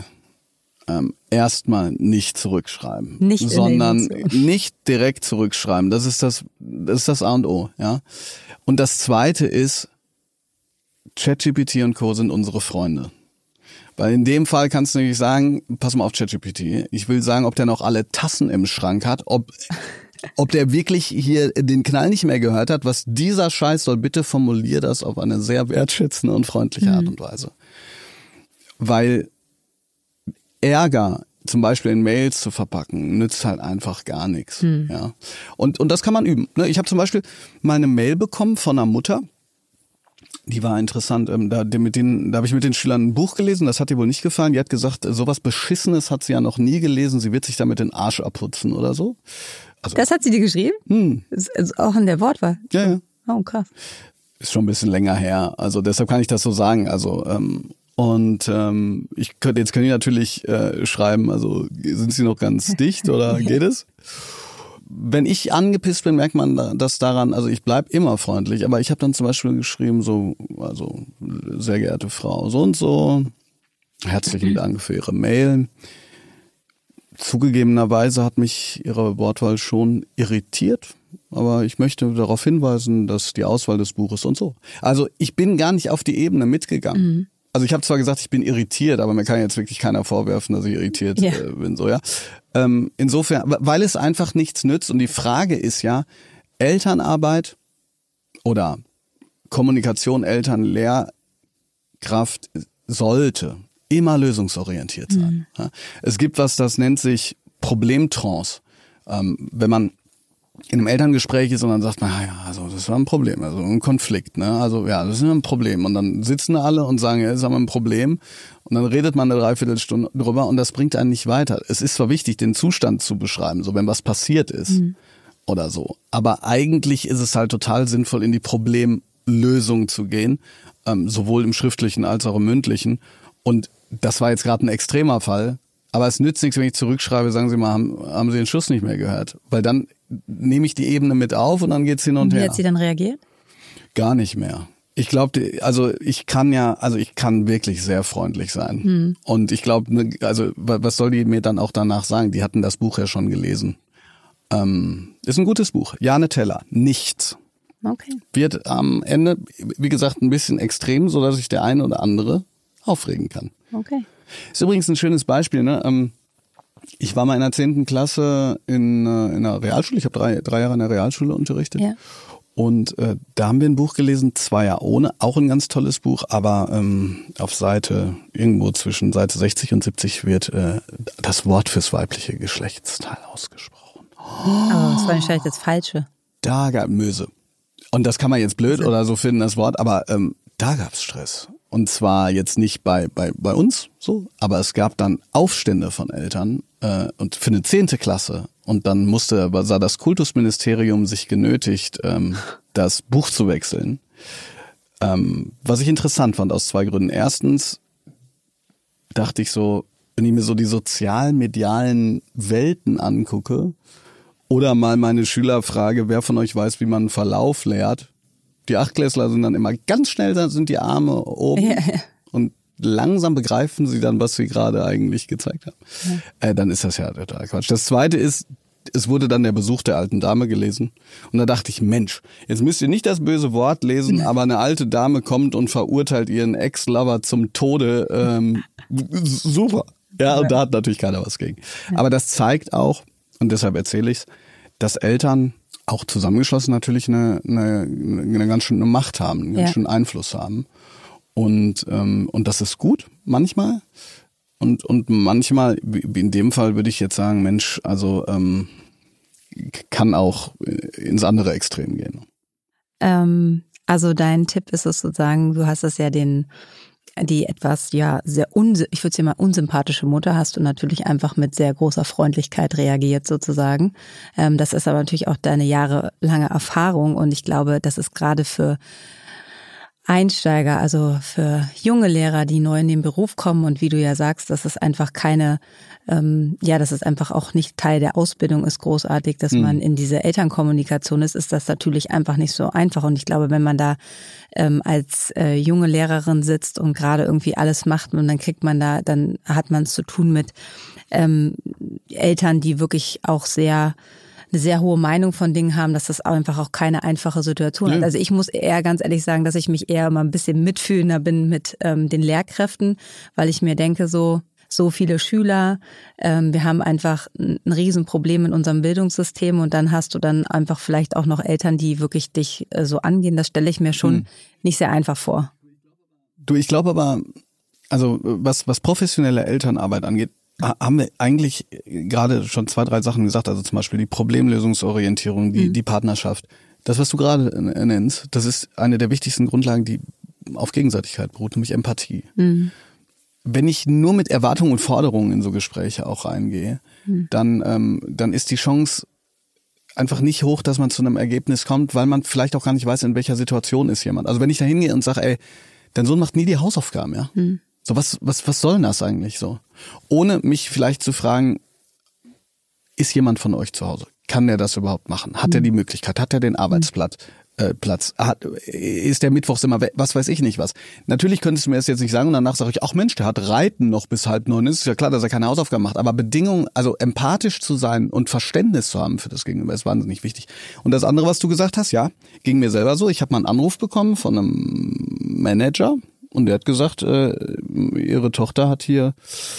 Erstmal nicht zurückschreiben, sondern nicht direkt zurückschreiben. Das ist das A und O. Ja? Und das Zweite ist, ChatGPT und Co. sind unsere Freunde. Weil in dem Fall kannst du nämlich sagen, pass mal auf ChatGPT, ich will sagen, ob der noch alle Tassen im Schrank hat, ob der wirklich hier den Knall nicht mehr gehört hat, was dieser Scheiß soll, bitte formulier das auf eine sehr wertschätzende und freundliche Art und Weise. Weil Ärger zum Beispiel in Mails zu verpacken, nützt halt einfach gar nichts. Ja. Und das kann man üben. Ich habe zum Beispiel mal eine Mail bekommen von einer Mutter, die war interessant. Da habe ich mit den Schülern ein Buch gelesen, das hat ihr wohl nicht gefallen. Die hat gesagt, sowas Beschissenes hat sie ja noch nie gelesen, sie wird sich damit den Arsch abputzen oder so. Also, das hat sie dir geschrieben? Ist auch in der Wortwahl? Ja. Oh, krass. Ist schon ein bisschen länger her, also deshalb kann ich das so sagen. Also jetzt können die natürlich schreiben, also sind sie noch ganz dicht oder geht es? Wenn ich angepisst bin, merkt man das daran, also ich bleib immer freundlich, aber ich habe dann zum Beispiel geschrieben, also sehr geehrte Frau so und so, herzlichen Dank für Ihre Mail. Zugegebenerweise hat mich Ihre Wortwahl schon irritiert, aber ich möchte darauf hinweisen, dass die Auswahl des Buches und so. Also ich bin gar nicht auf die Ebene mitgegangen. Also ich habe zwar gesagt, ich bin irritiert, aber mir kann jetzt wirklich keiner vorwerfen, dass ich irritiert bin. So, ja. Insofern, weil es einfach nichts nützt. Und die Frage ist ja, Elternarbeit oder Kommunikation Eltern, Lehrkraft sollte immer lösungsorientiert sein. Ja. Es gibt was, das nennt sich Problemtrance. Wenn man in einem Elterngespräch ist und dann sagt man, ja, also das war ein Problem, also ein Konflikt, ne? Also ja, das ist ein Problem. Und dann sitzen alle und sagen, ja, das haben wir ein Problem. Und dann redet man eine Dreiviertelstunde drüber und das bringt einen nicht weiter. Es ist zwar wichtig, den Zustand zu beschreiben, so wenn was passiert ist oder so. Aber eigentlich ist es halt total sinnvoll, in die Problemlösung zu gehen, sowohl im Schriftlichen als auch im Mündlichen. Und das war jetzt gerade ein extremer Fall. Aber es nützt nichts, wenn ich zurückschreibe, sagen Sie mal, haben Sie den Schuss nicht mehr gehört? Weil dann nehme ich die Ebene mit auf und dann geht's hin und her. Wie hat sie dann reagiert? Gar nicht mehr. Ich glaube, ich kann wirklich sehr freundlich sein. Und ich glaube, also was soll die mir dann auch danach sagen? Die hatten das Buch ja schon gelesen. Ist ein gutes Buch. Jane Teller. Nichts. Okay. Wird am Ende, wie gesagt, ein bisschen extrem, so dass sich der eine oder andere aufregen kann. Okay. Ist übrigens ein schönes Beispiel, ne? Ich war mal in der 10. Klasse in einer Realschule. Ich habe drei Jahre in der Realschule unterrichtet. Ja. Und da haben wir ein Buch gelesen, Zweier ohne. Auch ein ganz tolles Buch, aber auf Seite, irgendwo zwischen Seite 60 und 70 wird das Wort fürs weibliche Geschlechtsteil ausgesprochen. Aber was war denn vielleicht das Falsche? Da gab Möse. Und das kann man jetzt blöd oder so finden, das Wort, aber da gab's Stress. Und zwar jetzt nicht bei uns so, aber es gab dann Aufstände von Eltern und für eine 10. Klasse. Und dann sah das Kultusministerium sich genötigt, das Buch zu wechseln. Was ich interessant fand aus 2 Gründen. Erstens dachte ich so, wenn ich mir so die sozial-medialen Welten angucke oder mal meine Schüler frage, wer von euch weiß, wie man einen Verlauf lehrt. Die 8-Klässler sind dann immer ganz schnell, da sind die Arme oben und langsam begreifen sie dann, was sie gerade eigentlich gezeigt haben. Ja. Dann ist das ja total Quatsch. Das Zweite ist, es wurde dann der Besuch der alten Dame gelesen und da dachte ich, Mensch, jetzt müsst ihr nicht das böse Wort lesen, aber eine alte Dame kommt und verurteilt ihren Ex-Lover zum Tode. Super. Ja, und da hat natürlich keiner was gegen. Aber das zeigt auch, und deshalb erzähle ich's, dass Eltern auch zusammengeschlossen natürlich eine ganz schöne Macht haben, einen ganz schönen Einfluss haben. Und das ist gut, manchmal. Und manchmal, wie in dem Fall würde ich jetzt sagen, Mensch, also kann auch ins andere Extrem gehen. Also dein Tipp ist es sozusagen, du hast es ja die etwas, sehr ich würde sagen mal unsympathische Mutter hast du natürlich einfach mit sehr großer Freundlichkeit reagiert sozusagen. Das ist aber natürlich auch deine jahrelange Erfahrung und ich glaube, das ist gerade für Einsteiger, also für junge Lehrer, die neu in den Beruf kommen und wie du ja sagst, das ist einfach dass es einfach auch nicht Teil der Ausbildung ist, großartig, dass man in diese Elternkommunikation ist das natürlich einfach nicht so einfach. Und ich glaube, wenn man da als junge Lehrerin sitzt und gerade irgendwie alles macht und dann hat man es zu tun mit Eltern, die wirklich auch eine sehr hohe Meinung von Dingen haben, dass das einfach auch keine einfache Situation ist. Also ich muss eher ganz ehrlich sagen, dass ich mich eher mal ein bisschen mitfühlender bin mit den Lehrkräften, weil ich mir denke, so viele Schüler, wir haben einfach ein Riesenproblem in unserem Bildungssystem und dann hast du dann einfach vielleicht auch noch Eltern, die wirklich dich so angehen. Das stelle ich mir schon nicht sehr einfach vor. Du, ich glaube aber, also was professionelle Elternarbeit angeht, haben wir eigentlich gerade schon 2, 3 Sachen gesagt, also zum Beispiel die Problemlösungsorientierung, die Partnerschaft. Das, was du gerade nennst, das ist eine der wichtigsten Grundlagen, die auf Gegenseitigkeit beruht, nämlich Empathie. Wenn ich nur mit Erwartungen und Forderungen in so Gespräche auch reingehe, dann ist die Chance einfach nicht hoch, dass man zu einem Ergebnis kommt, weil man vielleicht auch gar nicht weiß, in welcher Situation ist jemand. Also wenn ich da hingehe und sage, ey, dein Sohn macht nie die Hausaufgaben, ja? So, was soll denn das eigentlich so? Ohne mich vielleicht zu fragen, ist jemand von euch zu Hause? Kann der das überhaupt machen? Hat er die Möglichkeit? Hat er den Arbeitsplatz? Ist der mittwochs immer, was weiß ich nicht was. Natürlich könntest du mir das jetzt nicht sagen und danach sage ich, ach Mensch, der hat Reiten noch bis 8:30. Ist ja klar, dass er keine Hausaufgaben macht. Aber Bedingungen, also empathisch zu sein und Verständnis zu haben für das Gegenüber, ist wahnsinnig wichtig. Und das andere, was du gesagt hast, ja, ging mir selber so. Ich habe mal einen Anruf bekommen von einem Manager und der hat gesagt, ihre Tochter hat hier,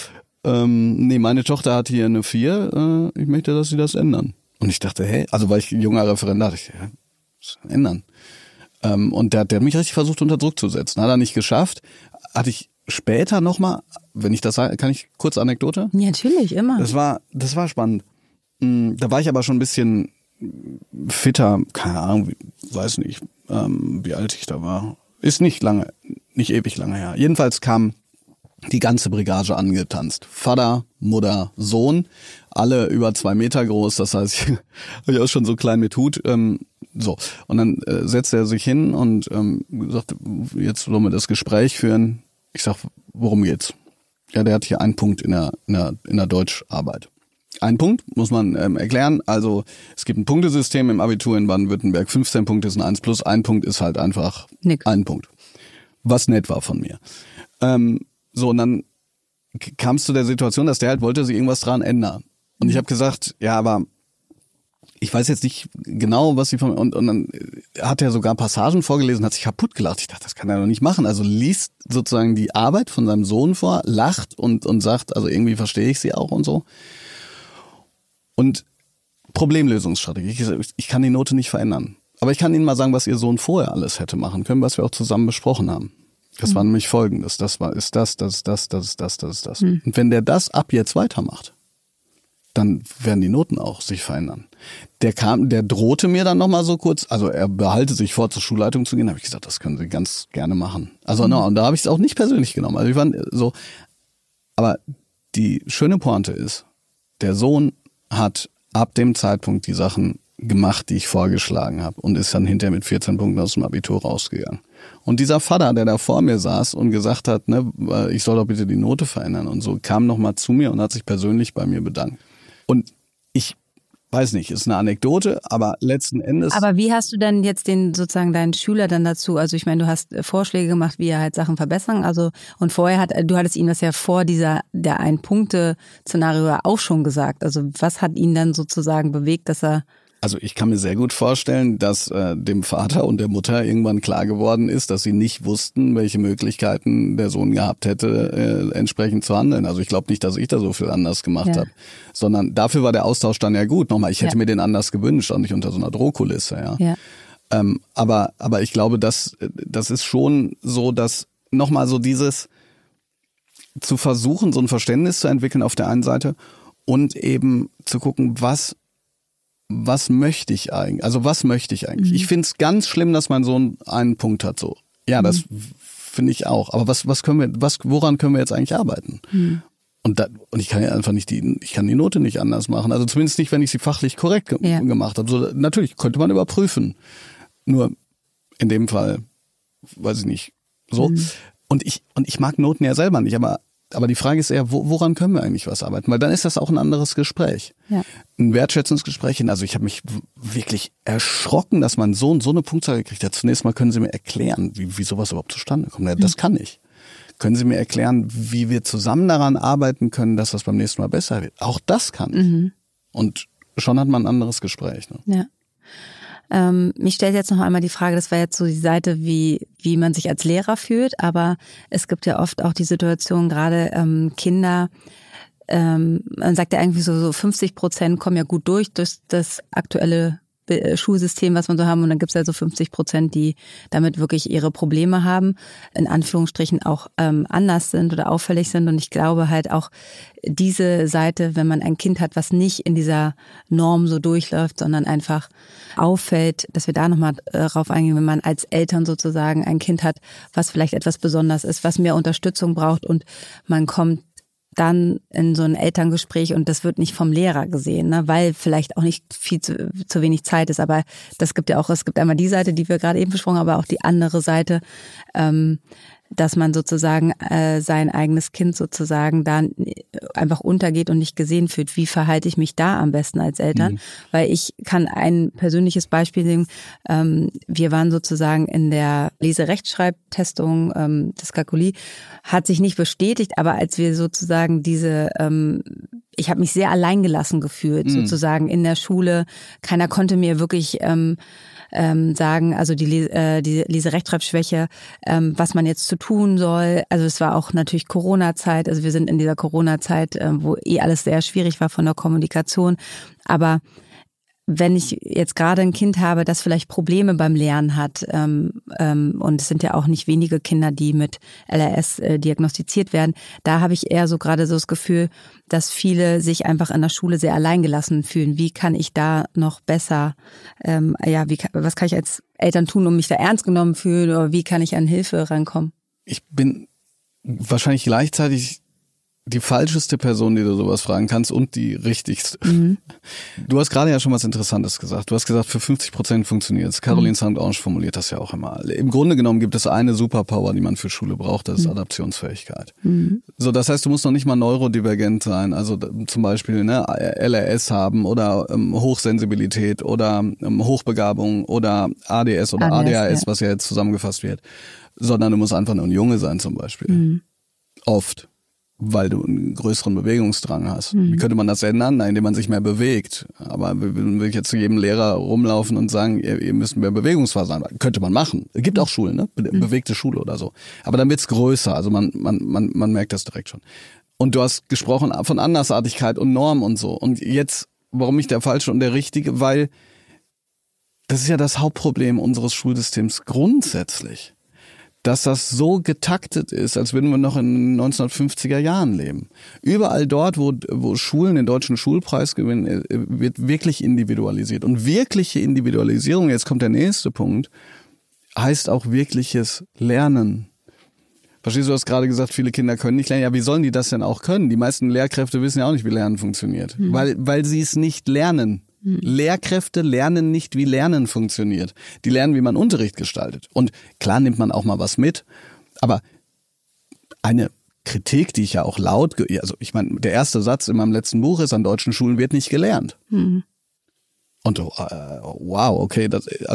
meine Tochter hat hier eine 4, ich möchte, dass sie das ändern. Und ich dachte, hey, also weil ich junger Referent dachte, ja, ändern. Und der hat mich richtig versucht unter Druck zu setzen. Hat er nicht geschafft. Hatte ich später nochmal, wenn ich das sage, kann ich kurz Anekdote? Ja, natürlich, immer. Das war spannend. Da war ich aber schon ein bisschen fitter, keine Ahnung, weiß nicht, wie alt ich da war. Ist nicht ewig lange her. Jedenfalls kam die ganze Brigade angetanzt. Vater, Mutter, Sohn, alle über 2 Meter groß. Das heißt, ich habe auch schon so klein mit Hut. So. Und dann setzte er sich hin und sagte, jetzt wollen wir das Gespräch führen. Ich sag, worum geht's? Ja, der hat hier einen Punkt in der Deutscharbeit. Ein Punkt, muss man erklären. Also es gibt ein Punktesystem im Abitur in Baden-Württemberg. 15 Punkte sind 1+. Ein Punkt ist halt einfach ein Punkt. Was nett war von mir. So, und dann kam es zu der Situation, dass der halt wollte sich irgendwas dran ändern. Und ich habe gesagt, ja, aber ich weiß jetzt nicht genau, was sie von mir... Und dann hat er sogar Passagen vorgelesen, hat sich kaputt gelacht. Ich dachte, das kann er doch nicht machen. Also liest sozusagen die Arbeit von seinem Sohn vor, lacht und sagt, also irgendwie verstehe ich sie auch und so. Und Problemlösungsstrategie. Ich kann die Note nicht verändern. Aber ich kann Ihnen mal sagen, was Ihr Sohn vorher alles hätte machen können, was wir auch zusammen besprochen haben. Das war nämlich Folgendes. Das. Und wenn der das ab jetzt weitermacht, dann werden die Noten auch sich verändern. Der drohte mir dann nochmal so kurz, also er behalte sich vor, zur Schulleitung zu gehen. Da habe ich gesagt, das können Sie ganz gerne machen. Also und da habe ich es auch nicht persönlich genommen. Also ich war so, aber die schöne Pointe ist, der Sohn hat ab dem Zeitpunkt die Sachen gemacht, die ich vorgeschlagen habe und ist dann hinterher mit 14 Punkten aus dem Abitur rausgegangen. Und dieser Vater, der da vor mir saß und gesagt hat, ne, ich soll doch bitte die Note verändern und so, kam nochmal zu mir und hat sich persönlich bei mir bedankt. Und ich weiß nicht, ist eine Anekdote, aber letzten Endes... Aber wie hast du denn jetzt deinen Schüler dann dazu, also ich meine, du hast Vorschläge gemacht, wie er halt Sachen verbessern, also und vorher du hattest ihm das ja vor der Ein-Punkte-Szenario auch schon gesagt, also was hat ihn dann sozusagen bewegt, dass er... Also ich kann mir sehr gut vorstellen, dass dem Vater und der Mutter irgendwann klar geworden ist, dass sie nicht wussten, welche Möglichkeiten der Sohn gehabt hätte, entsprechend zu handeln. Also ich glaube nicht, dass ich da so viel anders gemacht habe, sondern dafür war der Austausch dann ja gut. Nochmal, ich hätte mir den anders gewünscht, auch nicht unter so einer Drohkulisse. Ja. Aber ich glaube, das ist schon so, dass nochmal so dieses zu versuchen, so ein Verständnis zu entwickeln auf der einen Seite und eben zu gucken, was möchte ich eigentlich? Also was möchte ich eigentlich? Ich finde es ganz schlimm, dass mein Sohn einen Punkt hat. So, ja, das finde ich auch. Aber woran können wir jetzt eigentlich arbeiten? Und ich kann ja einfach nicht die Note nicht anders machen. Also zumindest nicht, wenn ich sie fachlich korrekt gemacht habe. So, natürlich könnte man überprüfen. Nur in dem Fall, weiß ich nicht. So. Und ich mag Noten ja selber nicht, aber die Frage ist eher, woran können wir eigentlich was arbeiten? Weil dann ist das auch ein anderes Gespräch. Ja. Ein Wertschätzungsgespräch. Also ich habe mich wirklich erschrocken, dass mein Sohn so eine Punktzahl gekriegt hat. Zunächst mal können Sie mir erklären, wie sowas überhaupt zustande kommt. Ja, das kann ich. Können Sie mir erklären, wie wir zusammen daran arbeiten können, dass das beim nächsten Mal besser wird? Auch das kann ich. Und schon hat man ein anderes Gespräch. Ne? Ja. Mich stellt jetzt noch einmal die Frage, das war jetzt so die Seite, wie man sich als Lehrer fühlt, aber es gibt ja oft auch die Situation, gerade Kinder, man sagt ja eigentlich so 50% kommen ja gut durch das aktuelle Schulsystem, was wir so haben, und dann gibt es ja so 50%, die damit wirklich ihre Probleme haben, in Anführungsstrichen auch anders sind oder auffällig sind. Und ich glaube halt auch diese Seite, wenn man ein Kind hat, was nicht in dieser Norm so durchläuft, sondern einfach auffällt, dass wir da nochmal drauf eingehen, wenn man als Eltern sozusagen ein Kind hat, was vielleicht etwas besonders ist, was mehr Unterstützung braucht und man kommt dann in so ein Elterngespräch und das wird nicht vom Lehrer gesehen, ne, weil vielleicht auch nicht viel zu wenig Zeit ist. Aber es gibt einmal die Seite, die wir gerade eben besprochen haben, aber auch die andere Seite, dass man sozusagen sein eigenes Kind sozusagen da einfach untergeht und nicht gesehen fühlt. Wie verhalte ich mich da am besten als Eltern? Weil ich kann ein persönliches Beispiel nehmen. Wir waren sozusagen in der Lese-Rechtschreibtestung, Dyskalkulie, hat sich nicht bestätigt, aber als wir sozusagen ich habe mich sehr alleingelassen gefühlt, sozusagen in der Schule. Keiner konnte mir wirklich sagen, also die Lese-Rechtschreibschwäche, was man jetzt zu tun soll. Also es war auch natürlich Corona-Zeit, also wir sind in dieser Corona-Zeit, wo alles sehr schwierig war von der Kommunikation. Aber wenn ich jetzt gerade ein Kind habe, das vielleicht Probleme beim Lernen hat, und es sind ja auch nicht wenige Kinder, die mit LRS diagnostiziert werden, da habe ich eher so gerade so das Gefühl, dass viele sich einfach in der Schule sehr alleingelassen fühlen. Wie kann ich da noch besser, was kann ich als Eltern tun, um mich da ernst genommen fühlen, oder wie kann ich an Hilfe rankommen? Ich bin wahrscheinlich gleichzeitig die falscheste Person, die du sowas fragen kannst, und die richtigste. Mhm. Du hast gerade ja schon was Interessantes gesagt. Du hast gesagt, für 50% funktioniert es. Caroline St. formuliert das ja auch immer. Im Grunde genommen gibt es eine Superpower, die man für Schule braucht, das ist Adaptionsfähigkeit. Mhm. So, das heißt, du musst noch nicht mal neurodivergent sein, also zum Beispiel LRS haben oder Hochsensibilität oder Hochbegabung oder ADS oder ADHS, was ja jetzt zusammengefasst wird, sondern du musst einfach nur ein Junge sein zum Beispiel. Mhm. Oft. Weil du einen größeren Bewegungsdrang hast. Mhm. Wie könnte man das ändern? Na, indem man sich mehr bewegt. Aber will ich jetzt zu jedem Lehrer rumlaufen und sagen, ihr müsst mehr bewegungsfrei sein? Könnte man machen. Es gibt auch Schulen, ne? Bewegte Schule oder so. Aber dann wird's größer. Also man merkt das direkt schon. Und du hast gesprochen von Andersartigkeit und Norm und so. Und jetzt, warum nicht der Falsche und der Richtige? Weil das ist ja das Hauptproblem unseres Schulsystems grundsätzlich. Dass das so getaktet ist, als würden wir noch in den 1950er Jahren leben. Überall dort, wo Schulen den deutschen Schulpreis gewinnen, wird wirklich individualisiert. Und wirkliche Individualisierung, jetzt kommt der nächste Punkt, heißt auch wirkliches Lernen. Verstehst du, du hast gerade gesagt, viele Kinder können nicht lernen. Ja, wie sollen die das denn auch können? Die meisten Lehrkräfte wissen ja auch nicht, wie Lernen funktioniert. Weil sie es nicht lernen. Lehrkräfte lernen nicht, wie Lernen funktioniert. Die lernen, wie man Unterricht gestaltet. Und klar nimmt man auch mal was mit, aber eine Kritik, die ich ja auch also ich meine, der erste Satz in meinem letzten Buch ist, an deutschen Schulen wird nicht gelernt. Mhm. Und wow, okay,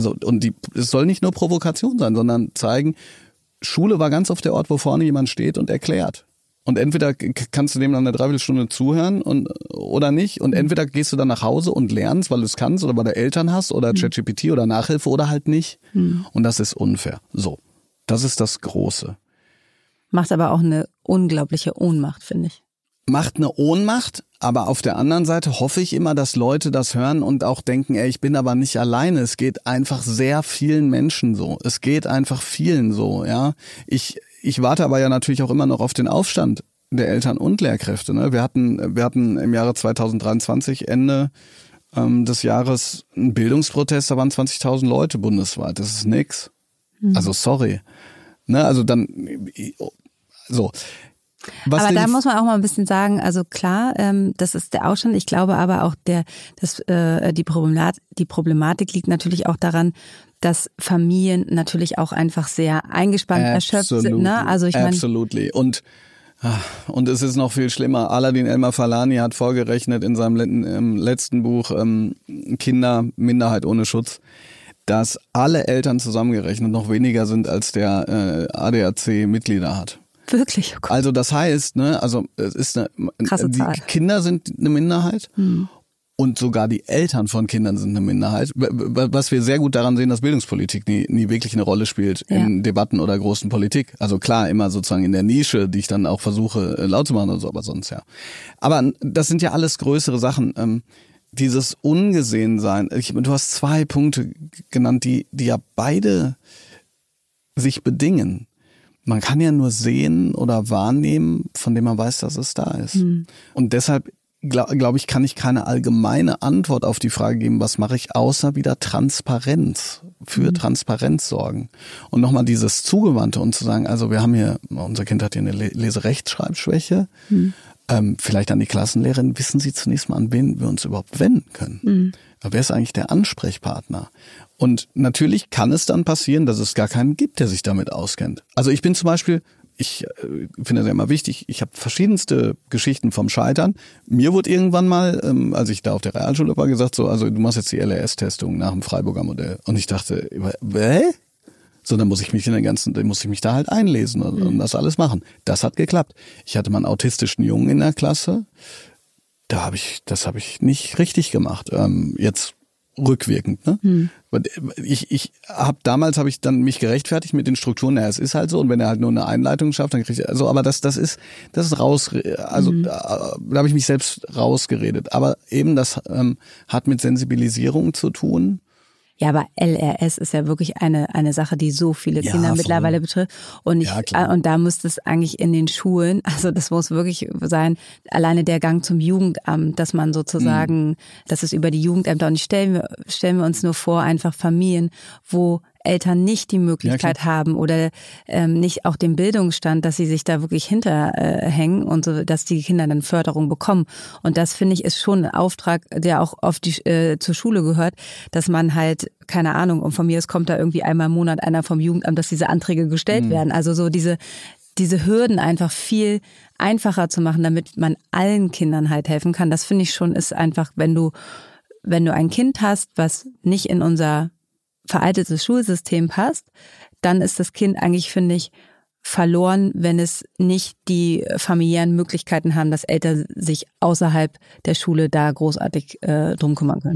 es soll nicht nur Provokation sein, sondern zeigen, Schule war ganz oft der Ort, wo vorne jemand steht und erklärt. Und entweder kannst du dem dann eine Dreiviertelstunde zuhören oder nicht. Und entweder gehst du dann nach Hause und lernst, weil du es kannst oder weil du Eltern hast oder ChatGPT oder Nachhilfe oder halt nicht. Und das ist unfair. So, das ist das Große. Macht aber auch eine unglaubliche Ohnmacht, finde ich. Macht eine Ohnmacht, aber auf der anderen Seite hoffe ich immer, dass Leute das hören und auch denken, ich bin aber nicht alleine. Es geht einfach sehr vielen Menschen so. Es geht einfach vielen so, ja. Ich warte aber ja natürlich auch immer noch auf den Aufstand der Eltern und Lehrkräfte. Ne? Wir hatten im Jahre 2023, Ende des Jahres, einen Bildungsprotest, da waren 20.000 Leute bundesweit. Das ist nix. Also sorry. Ne? Also dann so. Aber da muss man auch mal ein bisschen sagen, also klar, das ist der Aufstand. Ich glaube aber auch, die Problematik liegt natürlich auch daran, dass Familien natürlich auch einfach sehr eingespannt, erschöpft sind. Ne? Also ich meine, absolutely. Und es ist noch viel schlimmer. Aladin Elmar-Falani hat vorgerechnet in seinem letzten Buch Kinder, Minderheit ohne Schutz, dass alle Eltern zusammengerechnet noch weniger sind, als der ADAC Mitglieder hat. Wirklich? Oh Gott. Also das heißt, es ist krasse Zahl. Die Kinder sind eine Minderheit. Und sogar die Eltern von Kindern sind eine Minderheit. Was wir sehr gut daran sehen, dass Bildungspolitik nie wirklich eine Rolle spielt in Debatten oder großen Politik. Also klar, immer sozusagen in der Nische, die ich dann auch versuche laut zu machen oder so, aber sonst ja. Aber das sind ja alles größere Sachen. Dieses Ungesehensein. Du hast 2 Punkte genannt, die ja beide sich bedingen. Man kann ja nur sehen oder wahrnehmen, von dem man weiß, dass es da ist. Und deshalb glaube ich, kann ich keine allgemeine Antwort auf die Frage geben, was mache ich, außer wieder Transparenz, für Transparenz sorgen. Und nochmal dieses Zugewandte und zu sagen, also wir haben hier, unser Kind hat hier eine Leserechtschreibschwäche, vielleicht an die Klassenlehrerin, wissen Sie zunächst mal, an wen wir uns überhaupt wenden können. Wer ist eigentlich der Ansprechpartner? Und natürlich kann es dann passieren, dass es gar keinen gibt, der sich damit auskennt. Also ich bin zum Beispiel, ich finde das ja immer wichtig, ich habe verschiedenste Geschichten vom Scheitern. Mir wurde irgendwann mal, als ich da auf der Realschule war, gesagt, so, also du machst jetzt die LRS-Testung nach dem Freiburger Modell. Und ich dachte, so, dann muss ich mich da halt einlesen und das alles machen. Das hat geklappt. Ich hatte mal einen autistischen Jungen in der Klasse. Das habe ich nicht richtig gemacht. Jetzt rückwirkend, ne? Damals habe ich dann mich gerechtfertigt mit den Strukturen, es ist halt so, und wenn er halt nur eine Einleitung schafft, dann kriegt er, also, aber das ist raus, also da habe ich mich selbst rausgeredet. Aber eben das hat mit Sensibilisierung zu tun. Ja, aber LRS ist ja wirklich eine Sache, die so viele Kinder mittlerweile betrifft. Und und da muss es eigentlich in den Schulen, also das muss wirklich sein, alleine der Gang zum Jugendamt, dass man sozusagen, dass es über die Jugendämter, und stellen wir uns nur vor, einfach Familien, wo Eltern nicht die Möglichkeit haben oder nicht auch den Bildungsstand, dass sie sich da wirklich hinterhängen und so, dass die Kinder dann Förderung bekommen. Und das, finde ich, ist schon ein Auftrag, der auch oft zur Schule gehört, dass man halt, keine Ahnung, und von mir aus kommt da irgendwie einmal im Monat einer vom Jugendamt, dass diese Anträge gestellt werden. Also so diese Hürden einfach viel einfacher zu machen, damit man allen Kindern halt helfen kann. Das finde ich schon, ist einfach, wenn du ein Kind hast, was nicht in unser veraltetes Schulsystem passt, dann ist das Kind eigentlich, finde ich, verloren, wenn es nicht die familiären Möglichkeiten haben, dass Eltern sich außerhalb der Schule da großartig drum kümmern können.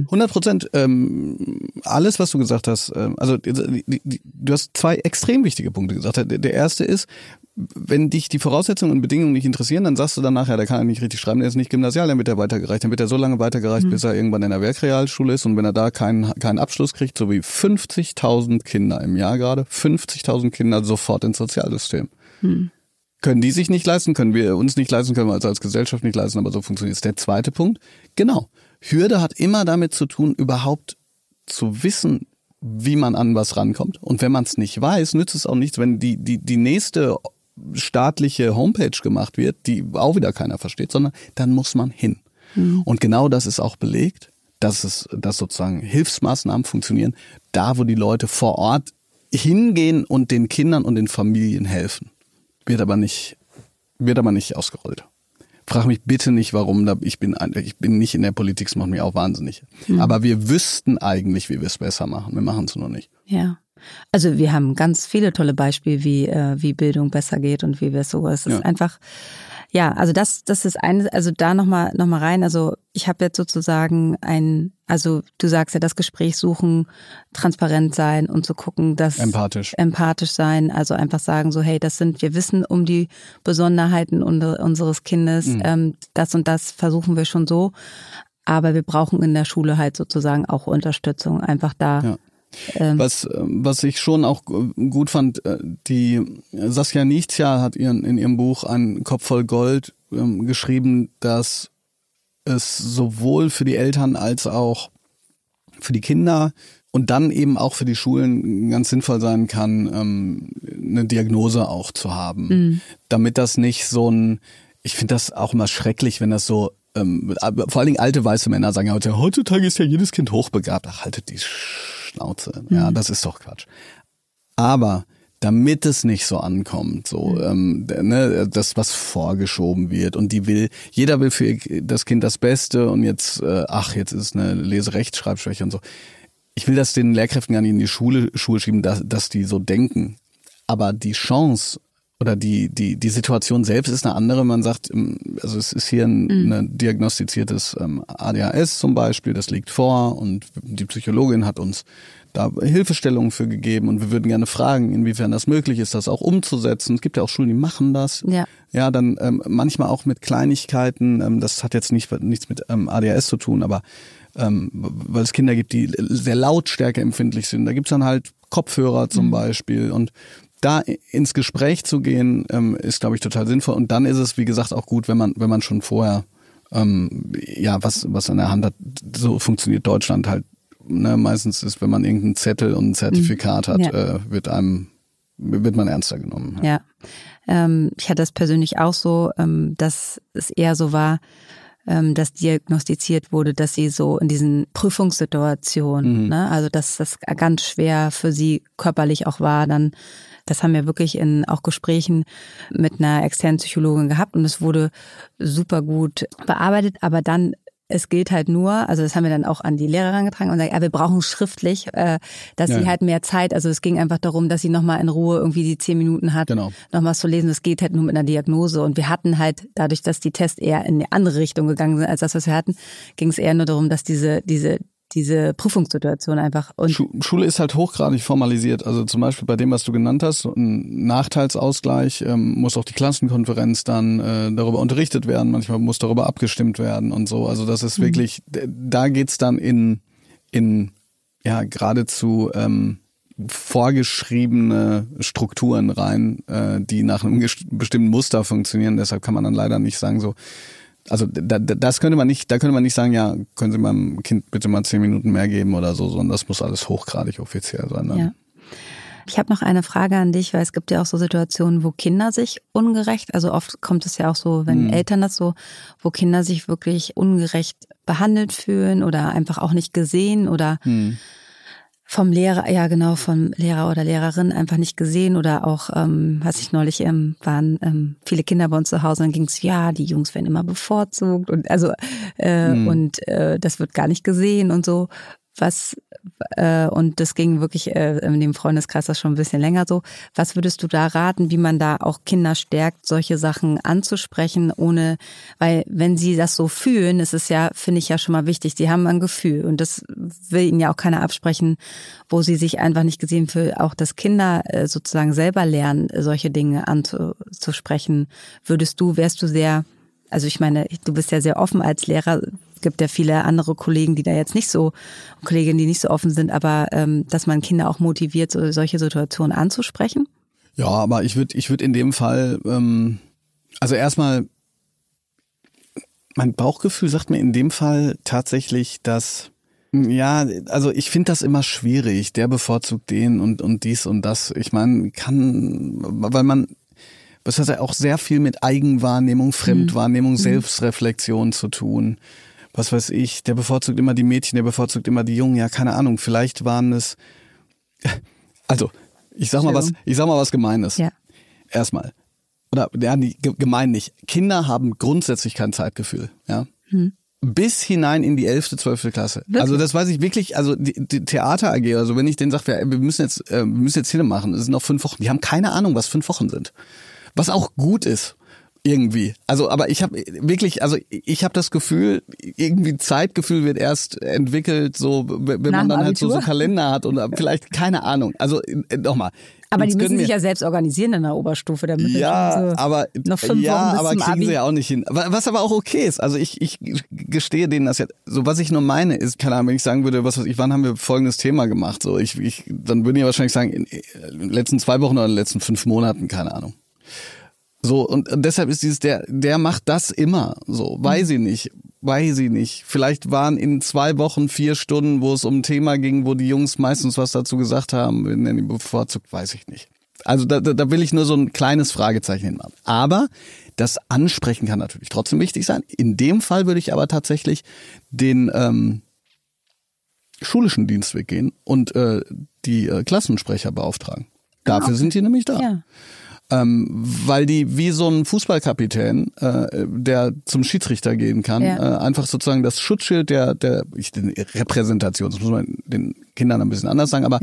100%. Alles, was du gesagt hast, also du hast zwei extrem wichtige Punkte gesagt. Der erste ist, wenn dich die Voraussetzungen und Bedingungen nicht interessieren, dann sagst du dann nachher, der kann ja nicht richtig schreiben, der ist nicht gymnasial, dann wird er weitergereicht. Dann wird er so lange weitergereicht, bis er irgendwann in der Werkrealschule ist, und wenn er da keinen Abschluss kriegt, so wie 50.000 Kinder im Jahr gerade, 50.000 Kinder sofort ins Sozialsystem. Können die sich nicht leisten, können wir uns nicht leisten, können wir als Gesellschaft nicht leisten, aber so funktioniert es. Der zweite Punkt, genau, Hürde hat immer damit zu tun, überhaupt zu wissen, wie man an was rankommt. Und wenn man es nicht weiß, nützt es auch nichts, wenn die nächste staatliche Homepage gemacht wird, die auch wieder keiner versteht, sondern dann muss man hin. Und genau das ist auch belegt, dass sozusagen Hilfsmaßnahmen funktionieren, da wo die Leute vor Ort hingehen und den Kindern und den Familien helfen. Wird aber nicht ausgerollt. Frag mich bitte nicht, warum. Ich bin nicht in der Politik, das macht mich auch wahnsinnig. Aber wir wüssten eigentlich, wie wir es besser machen. Wir machen es nur nicht. Ja. Also wir haben ganz viele tolle Beispiele, wie Bildung besser geht und wie wir es so. Es ist einfach, ja, also das ist eine, also da noch mal rein. Also ich habe jetzt sozusagen also du sagst ja, das Gespräch suchen, transparent sein und zu gucken, dass empathisch sein. Also einfach sagen so, hey, wir wissen um die Besonderheiten unseres Kindes. Das und das versuchen wir schon so, aber wir brauchen in der Schule halt sozusagen auch Unterstützung. Einfach da. Ja. Was ich schon auch gut fand, die Saskia Nietzsche hat in ihrem Buch Ein Kopf voll Gold geschrieben, dass es sowohl für die Eltern als auch für die Kinder und dann eben auch für die Schulen ganz sinnvoll sein kann, eine Diagnose auch zu haben. Damit das nicht ich finde das auch immer schrecklich, wenn das so, vor allen Dingen alte weiße Männer sagen, heutzutage ist ja jedes Kind hochbegabt. Ach, haltet die Schnauze. Ja, das ist doch Quatsch. Aber damit es nicht so ankommt, das, was vorgeschoben wird und jeder will für das Kind das Beste und jetzt ist es eine Leserechtschreibschwäche und so. Ich will das den Lehrkräften gar nicht in die Schuhe schieben, dass die so denken. Aber die Chance oder die Situation selbst ist eine andere. Man sagt, also es ist hier ein diagnostiziertes ADHS zum Beispiel, das liegt vor und die Psychologin hat uns da Hilfestellungen für gegeben und wir würden gerne fragen, inwiefern das möglich ist, das auch umzusetzen. Es gibt ja auch Schulen, die machen das. Ja, dann manchmal auch mit Kleinigkeiten. Das hat jetzt nichts mit ADHS zu tun, aber weil es Kinder gibt, die sehr lautstärkeempfindlich sind. Da gibt's dann halt Kopfhörer zum Beispiel und da ins Gespräch zu gehen, ist, glaube ich, total sinnvoll. Und dann ist es, wie gesagt, auch gut, wenn man schon vorher was an der Hand hat. So funktioniert Deutschland halt. Ne? Meistens ist, wenn man irgendeinen Zettel und ein Zertifikat hat, wird man ernster genommen. Ja, ich hatte das persönlich auch so, dass es eher so war, dass diagnostiziert wurde, dass sie so in diesen Prüfungssituationen, also dass das ganz schwer für sie körperlich auch war, dann. Das haben wir wirklich in auch Gesprächen mit einer externen Psychologin gehabt und es wurde super gut bearbeitet. Aber dann, es gilt halt nur, also das haben wir dann auch an die Lehrer herangetragen und gesagt, wir brauchen schriftlich, dass sie halt mehr Zeit, also es ging einfach darum, dass sie nochmal in Ruhe irgendwie die 10 Minuten hat, nochmal zu lesen. Das geht halt nur mit einer Diagnose und wir hatten halt, dadurch, dass die Tests eher in eine andere Richtung gegangen sind als das, was wir hatten, ging es eher nur darum, dass diese diese Prüfungssituation einfach. Und Schule ist halt hochgradig formalisiert. Also zum Beispiel bei dem, was du genannt hast, ein Nachteilsausgleich, muss auch die Klassenkonferenz dann darüber unterrichtet werden. Manchmal muss darüber abgestimmt werden und so. Also das ist wirklich, da geht's dann in geradezu vorgeschriebene Strukturen rein, die nach einem bestimmten Muster funktionieren. Deshalb kann man dann leider nicht sagen so, also da könnte man nicht sagen, ja, können Sie meinem Kind bitte mal 10 Minuten mehr geben oder so, sondern das muss alles hochgradig offiziell sein. Ne? Ja. Ich habe noch eine Frage an dich, weil es gibt ja auch so Situationen, wo Kinder sich ungerecht, also oft kommt es ja auch so, wenn Eltern das so, wo Kinder sich wirklich ungerecht behandelt fühlen oder einfach auch nicht gesehen oder vom Lehrer, vom Lehrer oder Lehrerin einfach nicht gesehen oder auch, was ich neulich waren viele Kinder bei uns zu Hause, dann ging es, ja, die Jungs werden immer bevorzugt und das wird gar nicht gesehen und so. Und das ging wirklich in dem Freundeskreis das schon ein bisschen länger so. Was würdest du da raten, wie man da auch Kinder stärkt, solche Sachen anzusprechen, weil wenn sie das so fühlen, ist es ja, finde ich ja schon mal wichtig, sie haben ein Gefühl und das will ihnen ja auch keiner absprechen, wo sie sich einfach nicht gesehen fühlen, auch dass Kinder sozusagen selber lernen, solche Dinge anzusprechen. Wärst du sehr, also ich meine, du bist ja sehr offen als Lehrer. Es gibt ja viele andere Kollegen, die da jetzt nicht so, Kolleginnen, die nicht so offen sind, aber dass man Kinder auch motiviert, solche Situationen anzusprechen? Ja, aber ich würd in dem Fall, also erstmal, mein Bauchgefühl sagt mir in dem Fall tatsächlich, dass, ja, also ich finde das immer schwierig, der bevorzugt den und dies und das. Ich meine, das hat ja auch sehr viel mit Eigenwahrnehmung, Fremdwahrnehmung, Selbstreflexion zu tun. Was weiß ich, der bevorzugt immer die Mädchen, der bevorzugt immer die Jungen, ja, keine Ahnung, vielleicht waren es, also, ich sag mal was Gemeines. Ja. Erstmal. Oder, ja, gemein nicht. Kinder haben grundsätzlich kein Zeitgefühl, ja. Bis hinein in die 11., 12. Klasse. Wirklich? Also das weiß ich wirklich, also die Theater AG, also wenn ich denen sage, wir müssen jetzt Film machen, es sind noch 5 Wochen, die haben keine Ahnung, was 5 Wochen sind. Was auch gut ist. Irgendwie. Also, aber ich habe das Gefühl, irgendwie Zeitgefühl wird erst entwickelt, so, wenn man dann halt so Kalender hat und vielleicht, keine Ahnung. Also, nochmal. Aber die müssen sich ja selbst organisieren in der Oberstufe, damit ja, so aber noch 5 Wochen aber bis zum kriegen Abi. sie ja auch nicht hin. Was aber auch okay ist. Also ich gestehe denen das jetzt. So, was ich nur meine ist, keine Ahnung, wenn ich sagen würde, wann haben wir folgendes Thema gemacht? So, dann würden die wahrscheinlich sagen, in den letzten 2 Wochen oder in den letzten 5 Monaten, keine Ahnung. So, und deshalb ist der macht das immer so, weiß ich nicht. Vielleicht waren in 2 Wochen 4 Stunden, wo es um ein Thema ging, wo die Jungs meistens was dazu gesagt haben, wenn er die bevorzugt, weiß ich nicht. Also da will ich nur so ein kleines Fragezeichen hinmachen. Aber das Ansprechen kann natürlich trotzdem wichtig sein. In dem Fall würde ich aber tatsächlich den schulischen Dienstweg gehen und die Klassensprecher beauftragen. Dafür sind die nämlich da. Ja. Weil die wie so ein Fußballkapitän, der zum Schiedsrichter gehen kann, einfach sozusagen das Schutzschild der Repräsentation, das muss man den Kindern ein bisschen anders sagen, aber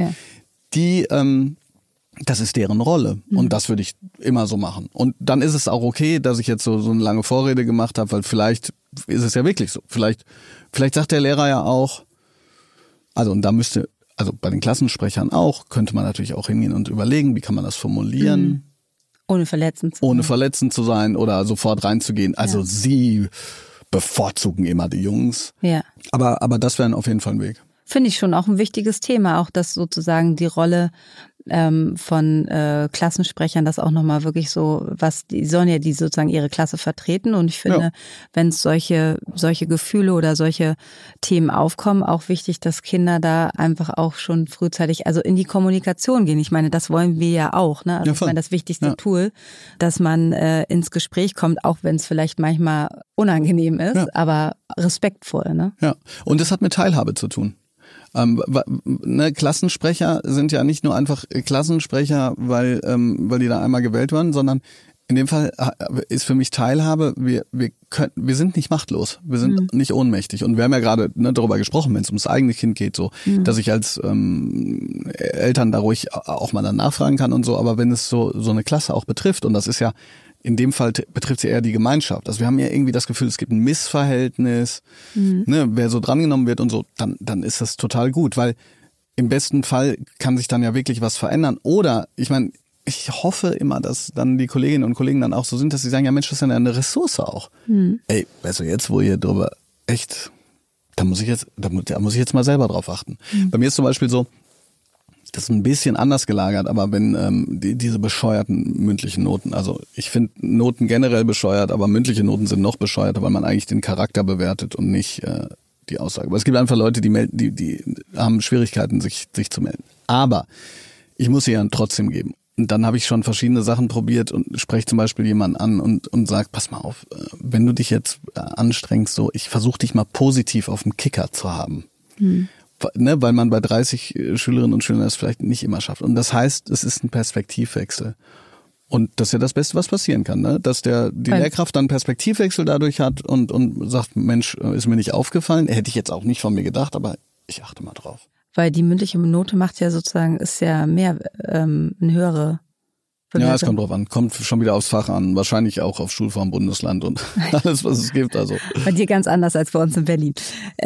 das ist deren Rolle und das würde ich immer so machen. Und dann ist es auch okay, dass ich jetzt so eine lange Vorrede gemacht habe, weil vielleicht ist es ja wirklich so. Vielleicht sagt der Lehrer ja auch, also bei den Klassensprechern auch, könnte man natürlich auch hingehen und überlegen, wie kann man das formulieren. Ohne verletzend zu sein oder sofort reinzugehen. Also sie bevorzugen immer die Jungs. Ja. Aber das wäre auf jeden Fall ein Weg. Finde ich schon auch ein wichtiges Thema, auch dass sozusagen die Rolle von Klassensprechern, das auch nochmal wirklich so, die sollen ja die sozusagen ihre Klasse vertreten und ich finde, wenn es solche Gefühle oder solche Themen aufkommen, auch wichtig, dass Kinder da einfach auch schon frühzeitig, also in die Kommunikation gehen. Ich meine, das wollen wir ja auch, ne? Also ich meine, das wichtigste Tool, dass man ins Gespräch kommt, auch wenn es vielleicht manchmal unangenehm ist, aber respektvoll, ne? Ja, und das hat mit Teilhabe zu tun. Klassensprecher sind ja nicht nur einfach Klassensprecher, weil die da einmal gewählt waren, sondern in dem Fall ist für mich Teilhabe, wir sind nicht machtlos, wir sind nicht ohnmächtig. Und wir haben ja gerade darüber gesprochen, wenn es ums eigene Kind geht, so, dass ich als Eltern da ruhig auch mal dann nachfragen kann und so, aber wenn es so eine Klasse auch betrifft, und das ist ja In dem Fall betrifft sie eher die Gemeinschaft. Also wir haben ja irgendwie das Gefühl, es gibt ein Missverhältnis. Ne, wer so drangenommen wird und so, dann ist das total gut, weil im besten Fall kann sich dann ja wirklich was verändern. Oder, ich meine, ich hoffe immer, dass dann die Kolleginnen und Kollegen dann auch so sind, dass sie sagen, ja Mensch, das ist ja eine Ressource auch. Ey, weißt du, jetzt, wo ihr drüber echt, da muss ich jetzt mal selber drauf achten. Bei mir ist zum Beispiel so, das ist ein bisschen anders gelagert, aber wenn diese bescheuerten mündlichen Noten, also ich finde Noten generell bescheuert, aber mündliche Noten sind noch bescheuerter, weil man eigentlich den Charakter bewertet und nicht die Aussage. Aber es gibt einfach Leute, die haben Schwierigkeiten, sich zu melden. Aber ich muss sie ja trotzdem geben. Und dann habe ich schon verschiedene Sachen probiert und spreche zum Beispiel jemanden an und sage, pass mal auf, wenn du dich jetzt anstrengst, so ich versuche dich mal positiv auf dem Kicker zu haben. Ne, weil man bei 30 Schülerinnen und Schülern das vielleicht nicht immer schafft. Und das heißt, es ist ein Perspektivwechsel. Und das ist ja das Beste, was passieren kann, ne? Dass die Lehrkraft dann einen Perspektivwechsel dadurch hat und sagt, Mensch, ist mir nicht aufgefallen. Hätte ich jetzt auch nicht von mir gedacht, aber ich achte mal drauf. Weil die mündliche Note macht ja sozusagen, ist ja mehr eine höhere Bewertung. Ja, es kommt drauf an. Kommt schon wieder aufs Fach an. Wahrscheinlich auch auf Schulform, Bundesland und alles, was es gibt. Also. Bei dir ganz anders als bei uns in Berlin.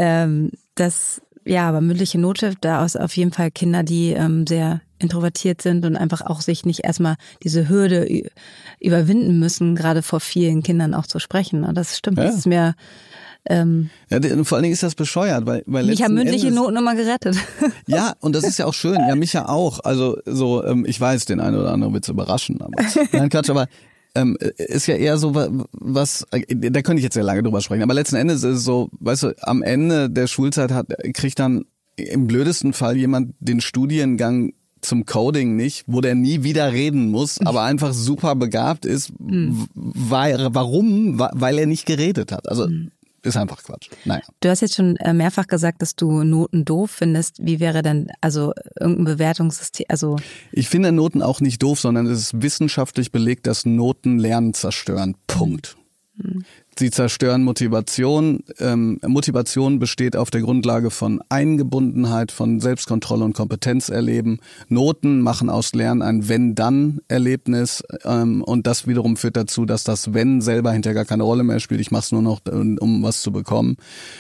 Ja, aber mündliche Note, da ist auf jeden Fall Kinder, die sehr introvertiert sind und einfach auch sich nicht erstmal diese Hürde überwinden müssen, gerade vor vielen Kindern auch zu sprechen. Das stimmt, das ist mir... vor allen Dingen ist das bescheuert, weil mich haben mündliche Noten immer gerettet. Ja, und das ist ja auch schön. Ja, mich ja auch. Also so, ich weiß, den einen oder anderen wird's überraschen. Aber, nein, Quatsch, aber ist ja eher so was, da könnte ich jetzt sehr lange drüber sprechen, aber letzten Endes ist es so, weißt du, am Ende der Schulzeit kriegt dann im blödesten Fall jemand den Studiengang zum Coding nicht, wo der nie wieder reden muss, aber einfach super begabt ist. Warum? Weil er nicht geredet hat. Also ist einfach Quatsch. Naja. Du hast jetzt schon mehrfach gesagt, dass du Noten doof findest. Wie wäre denn also irgendein Bewertungssystem? Also ich finde Noten auch nicht doof, sondern es ist wissenschaftlich belegt, dass Noten Lernen zerstören. Punkt. Sie zerstören Motivation. Motivation besteht auf der Grundlage von Eingebundenheit, von Selbstkontrolle und Kompetenz erleben. Noten machen aus Lernen ein Wenn-Dann-Erlebnis und das wiederum führt dazu, dass das Wenn selber hinterher gar keine Rolle mehr spielt. Ich mache es nur noch, um was zu bekommen.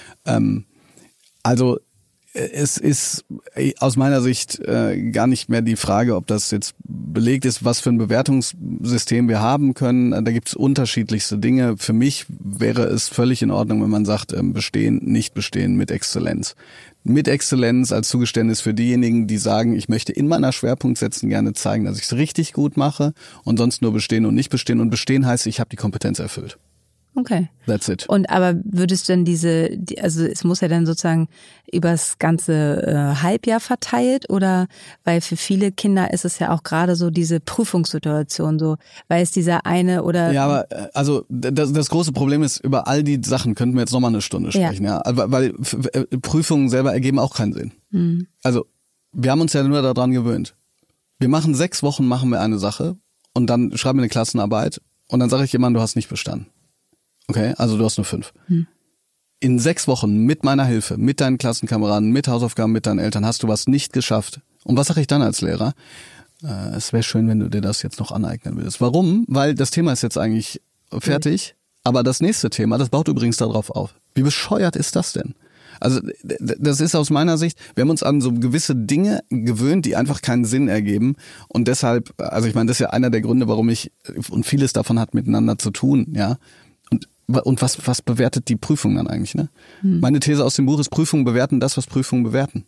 Also es ist aus meiner Sicht gar nicht mehr die Frage, ob das jetzt belegt ist, was für ein Bewertungssystem wir haben können. Da gibt es unterschiedlichste Dinge. Für mich wäre es völlig in Ordnung, wenn man sagt, bestehen, nicht bestehen mit Exzellenz. Mit Exzellenz als Zugeständnis für diejenigen, die sagen, ich möchte in meiner Schwerpunktsetzung gerne zeigen, dass ich es richtig gut mache und sonst nur bestehen und nicht bestehen. Und bestehen heißt, ich habe die Kompetenz erfüllt. Okay. That's it. Und aber würdest du denn also es muss ja dann sozusagen übers ganze Halbjahr verteilt oder, weil für viele Kinder ist es ja auch gerade so diese Prüfungssituation so, weil es dieser eine oder... Ja, aber also das große Problem ist, über all die Sachen könnten wir jetzt nochmal eine Stunde sprechen, ja. Weil Prüfungen selber ergeben auch keinen Sinn. Also wir haben uns ja nur daran gewöhnt. Wir machen 6 Wochen, machen wir eine Sache und dann schreiben wir eine Klassenarbeit und dann sage ich jemandem, du hast nicht bestanden. Okay, also du hast nur 5. In 6 Wochen mit meiner Hilfe, mit deinen Klassenkameraden, mit Hausaufgaben, mit deinen Eltern hast du was nicht geschafft. Und was sage ich dann als Lehrer? Es wäre schön, wenn du dir das jetzt noch aneignen würdest. Warum? Weil das Thema ist jetzt eigentlich fertig, aber das nächste Thema, das baut übrigens darauf auf. Wie bescheuert ist das denn? Also das ist aus meiner Sicht, wir haben uns an so gewisse Dinge gewöhnt, die einfach keinen Sinn ergeben und deshalb, also ich meine, das ist ja einer der Gründe, warum und vieles davon hat miteinander zu tun, ja. Und was bewertet die Prüfung dann eigentlich, ne? Meine These aus dem Buch ist, Prüfungen bewerten das, was Prüfungen bewerten.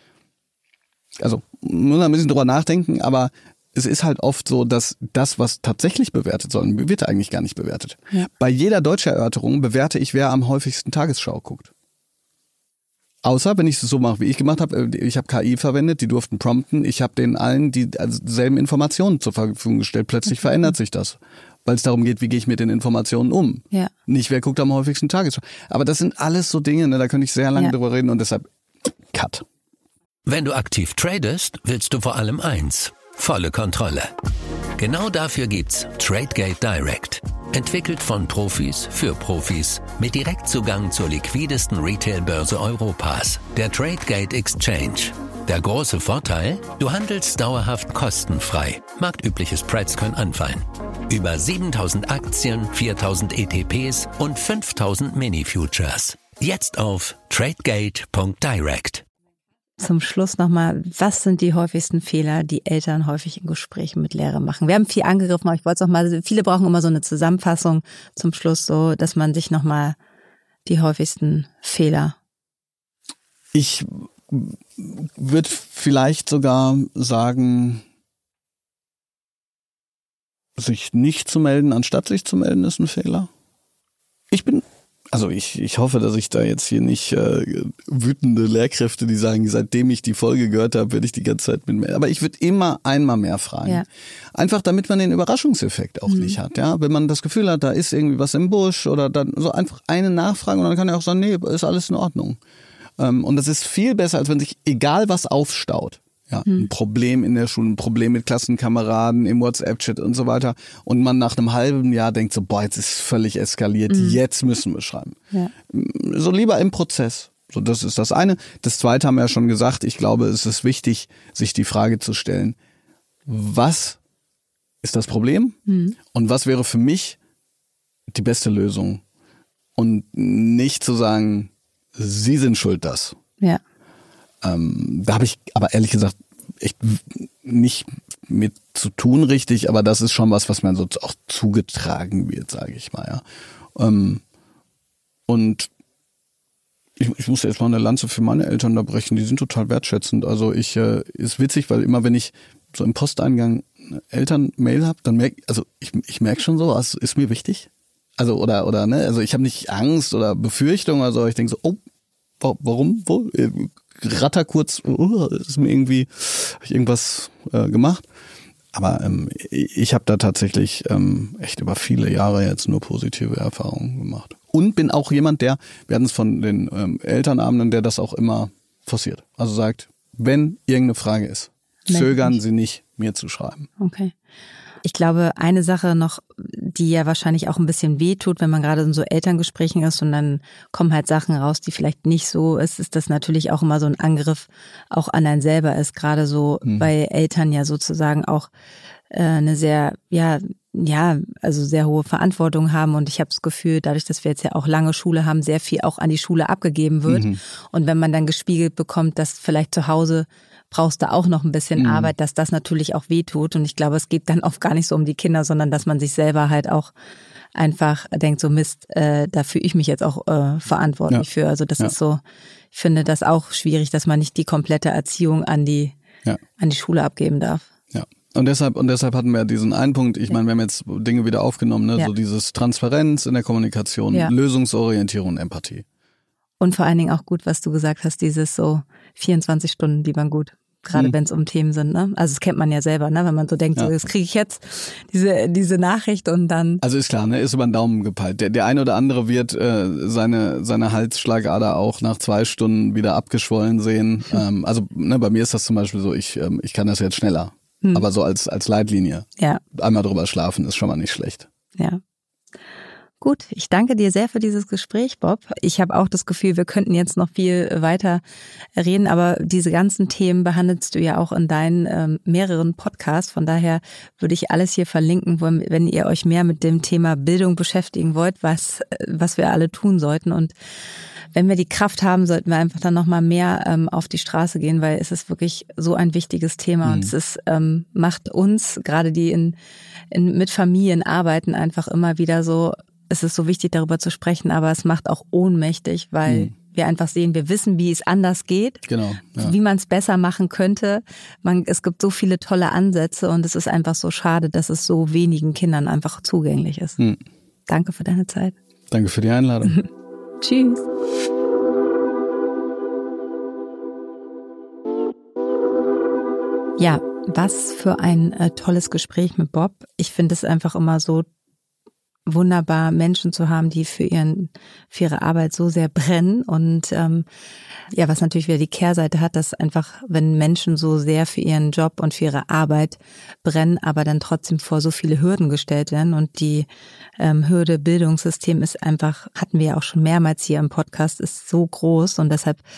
Also, muss man ein bisschen drüber nachdenken, aber es ist halt oft so, dass das, was tatsächlich bewertet soll, wird eigentlich gar nicht bewertet. Ja. Bei jeder Deutscherörterung bewerte ich, wer am häufigsten Tagesschau guckt. Außer, wenn ich es so mache, wie ich gemacht habe, ich habe KI verwendet, die durften prompten, ich habe denen allen dieselben Informationen zur Verfügung gestellt. Plötzlich verändert sich das. Weil es darum geht, wie gehe ich mit den Informationen um. Ja. Nicht, wer guckt am häufigsten Tagesschau. Aber das sind alles so Dinge, ne, da könnte ich sehr lange drüber reden und deshalb Cut. Wenn du aktiv tradest, willst du vor allem eins: volle Kontrolle. Genau dafür gibt's Tradegate Direct. Entwickelt von Profis für Profis. Mit Direktzugang zur liquidesten Retail-Börse Europas, der Tradegate Exchange. Der große Vorteil? Du handelst dauerhaft kostenfrei. Marktübliche Spreads können anfallen. Über 7.000 Aktien, 4.000 ETPs und 5.000 Mini-Futures. Jetzt auf tradegate.direct. Zum Schluss nochmal, was sind die häufigsten Fehler, die Eltern häufig in Gesprächen mit Lehrern machen? Wir haben viel angegriffen, aber ich wollte es nochmal, viele brauchen immer so eine Zusammenfassung zum Schluss, so dass man sich nochmal die häufigsten Fehler. Ich würde vielleicht sogar sagen, sich nicht zu melden, anstatt sich zu melden, ist ein Fehler. Ich hoffe, dass ich da jetzt hier nicht wütende Lehrkräfte, die sagen, seitdem ich die Folge gehört habe, werde ich die ganze Zeit mit mir. Aber ich würde immer einmal mehr fragen. Ja. Einfach damit man den Überraschungseffekt auch nicht hat. Ja, wenn man das Gefühl hat, da ist irgendwie was im Busch oder dann so einfach eine Nachfrage und dann kann er auch sagen, nee, ist alles in Ordnung. Und das ist viel besser, als wenn sich egal was aufstaut. Ja, ein Problem in der Schule, ein Problem mit Klassenkameraden, im WhatsApp-Chat und so weiter. Und man nach einem halben Jahr denkt so, boah, jetzt ist es völlig eskaliert, jetzt müssen wir schreiben. Ja. So lieber im Prozess. So, das ist das eine. Das zweite haben wir ja schon gesagt. Ich glaube, es ist wichtig, sich die Frage zu stellen, was ist das Problem? Und was wäre für mich die beste Lösung? Und nicht zu sagen, Sie sind schuld, das. Ja. Da habe ich aber ehrlich gesagt echt nicht mit zu tun richtig, aber das ist schon was mir so auch zugetragen wird, sage ich mal. Ja. Und ich muss jetzt mal eine Lanze für meine Eltern da brechen, die sind total wertschätzend. Also ist witzig, weil immer wenn ich so im Posteingang eine Elternmail habe, dann ich merke schon so, was ist mir wichtig? Also oder ne, also ich habe nicht Angst oder Befürchtung, also ich denke so, oh, warum? Wo? Ratter kurz, ist mir irgendwie, habe ich irgendwas gemacht. Aber ich habe da tatsächlich echt über viele Jahre jetzt nur positive Erfahrungen gemacht. Und bin auch jemand, wir hatten es von den Elternabenden, der das auch immer forciert. Also sagt, wenn irgendeine Frage ist, zögern Sie nicht, mir zu schreiben. Okay. Ich glaube, eine Sache noch, die ja wahrscheinlich auch ein bisschen wehtut, wenn man gerade in so Elterngesprächen ist und dann kommen halt Sachen raus, die vielleicht nicht so ist das natürlich auch immer so ein Angriff auch an einen selber ist. Gerade so bei Eltern ja sozusagen auch eine sehr, also sehr hohe Verantwortung haben. Und ich habe das Gefühl, dadurch, dass wir jetzt ja auch lange Schule haben, sehr viel auch an die Schule abgegeben wird. Und wenn man dann gespiegelt bekommt, dass vielleicht zu Hause brauchst du auch noch ein bisschen Arbeit, dass das natürlich auch wehtut. Und ich glaube, es geht dann oft gar nicht so um die Kinder, sondern dass man sich selber halt auch einfach denkt, so Mist, da fühle ich mich jetzt auch verantwortlich für. Also das ist so, ich finde das auch schwierig, dass man nicht die komplette Erziehung an die Schule abgeben darf. Ja. Und deshalb hatten wir diesen einen Punkt, ich meine, wir haben jetzt Dinge wieder aufgenommen, ne? So dieses Transparenz in der Kommunikation, Lösungsorientierung, Empathie. Und vor allen Dingen auch gut, was du gesagt hast, dieses so 24 Stunden, die waren gut. Gerade wenn es um Themen sind, ne? Also das kennt man ja selber, ne? Wenn man so denkt, so, das kriege ich jetzt, diese Nachricht und dann. Also ist klar, ne? Ist über den Daumen gepeilt. Der eine oder andere wird seine Halsschlagader auch nach 2 Stunden wieder abgeschwollen sehen. Also ne, bei mir ist das zum Beispiel so, ich kann das jetzt schneller. Aber so als Leitlinie. Ja. Einmal drüber schlafen ist schon mal nicht schlecht. Ja. Gut, ich danke dir sehr für dieses Gespräch, Bob. Ich habe auch das Gefühl, wir könnten jetzt noch viel weiter reden, aber diese ganzen Themen behandelst du ja auch in deinen mehreren Podcasts. Von daher würde ich alles hier verlinken, wenn ihr euch mehr mit dem Thema Bildung beschäftigen wollt, was wir alle tun sollten. Und wenn wir die Kraft haben, sollten wir einfach dann nochmal mehr auf die Straße gehen, weil es ist wirklich so ein wichtiges Thema. Und es macht uns, gerade die mit Familien arbeiten, einfach immer wieder so, es ist so wichtig, darüber zu sprechen, aber es macht auch ohnmächtig, weil wir einfach sehen, wir wissen, wie es anders geht, wie man es besser machen könnte. Es gibt so viele tolle Ansätze und es ist einfach so schade, dass es so wenigen Kindern einfach zugänglich ist. Danke für deine Zeit. Danke für die Einladung. Tschüss. Ja, was für ein tolles Gespräch mit Bob. Ich finde es einfach immer so wunderbar, Menschen zu haben, die für ihre Arbeit so sehr brennen und was natürlich wieder die Kehrseite hat, dass einfach, wenn Menschen so sehr für ihren Job und für ihre Arbeit brennen, aber dann trotzdem vor so viele Hürden gestellt werden und die Hürde Bildungssystem ist einfach, hatten wir ja auch schon mehrmals hier im Podcast, ist so groß und deshalb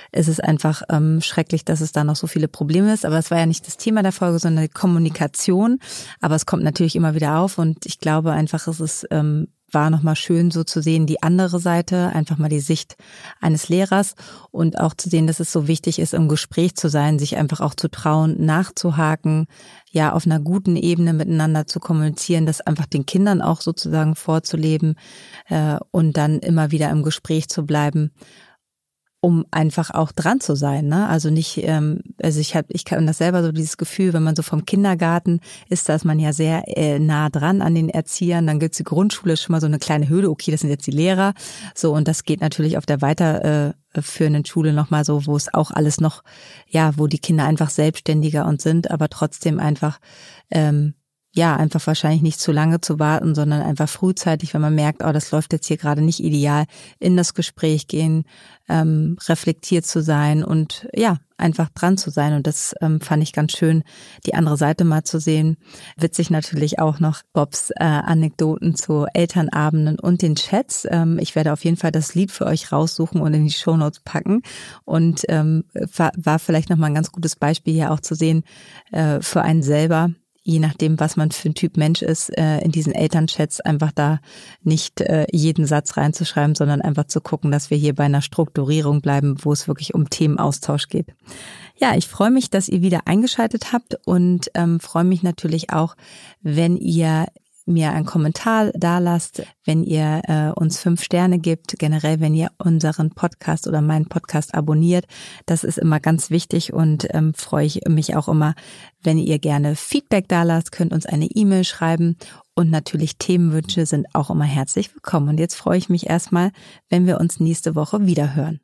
ist es einfach schrecklich, dass es da noch so viele Probleme ist. Aber es war ja nicht das Thema der Folge, sondern die Kommunikation. Aber es kommt natürlich immer wieder auf und ich glaube einfach, es ist war nochmal schön so zu sehen, die andere Seite, einfach mal die Sicht eines Lehrers und auch zu sehen, dass es so wichtig ist, im Gespräch zu sein, sich einfach auch zu trauen, nachzuhaken, ja, auf einer guten Ebene miteinander zu kommunizieren, das einfach den Kindern auch sozusagen vorzuleben und dann immer wieder im Gespräch zu bleiben, um einfach auch dran zu sein, ne? Also nicht, also ich kann das selber so dieses Gefühl, wenn man so vom Kindergarten ist, dass man ja sehr nah dran an den Erziehern, dann gibt's die Grundschule schon mal so eine kleine Hürde, okay, das sind jetzt die Lehrer, so und das geht natürlich auf der weiterführenden Schule nochmal so, wo es auch alles noch, ja, wo die Kinder einfach selbstständiger und sind, aber trotzdem einfach einfach wahrscheinlich nicht zu lange zu warten, sondern einfach frühzeitig, wenn man merkt, oh, das läuft jetzt hier gerade nicht ideal, in das Gespräch gehen, reflektiert zu sein und ja, einfach dran zu sein. Und das fand ich ganz schön, die andere Seite mal zu sehen. Witzig natürlich auch noch Bobs Anekdoten zu Elternabenden und den Chats. Ich werde auf jeden Fall das Lied für euch raussuchen und in die Shownotes packen. Und war vielleicht nochmal ein ganz gutes Beispiel hier auch zu sehen für einen selber, je nachdem, was man für ein Typ Mensch ist, in diesen Elternchats einfach da nicht jeden Satz reinzuschreiben, sondern einfach zu gucken, dass wir hier bei einer Strukturierung bleiben, wo es wirklich um Themenaustausch geht. Ja, ich freue mich, dass ihr wieder eingeschaltet habt und freue mich natürlich auch, wenn ihr mir einen Kommentar dalasst, wenn ihr uns 5 Sterne gibt, generell, wenn ihr unseren Podcast oder meinen Podcast abonniert. Das ist immer ganz wichtig und freue ich mich auch immer, wenn ihr gerne Feedback dalasst, könnt uns eine E-Mail schreiben und natürlich Themenwünsche sind auch immer herzlich willkommen. Und jetzt freue ich mich erstmal, wenn wir uns nächste Woche wieder hören.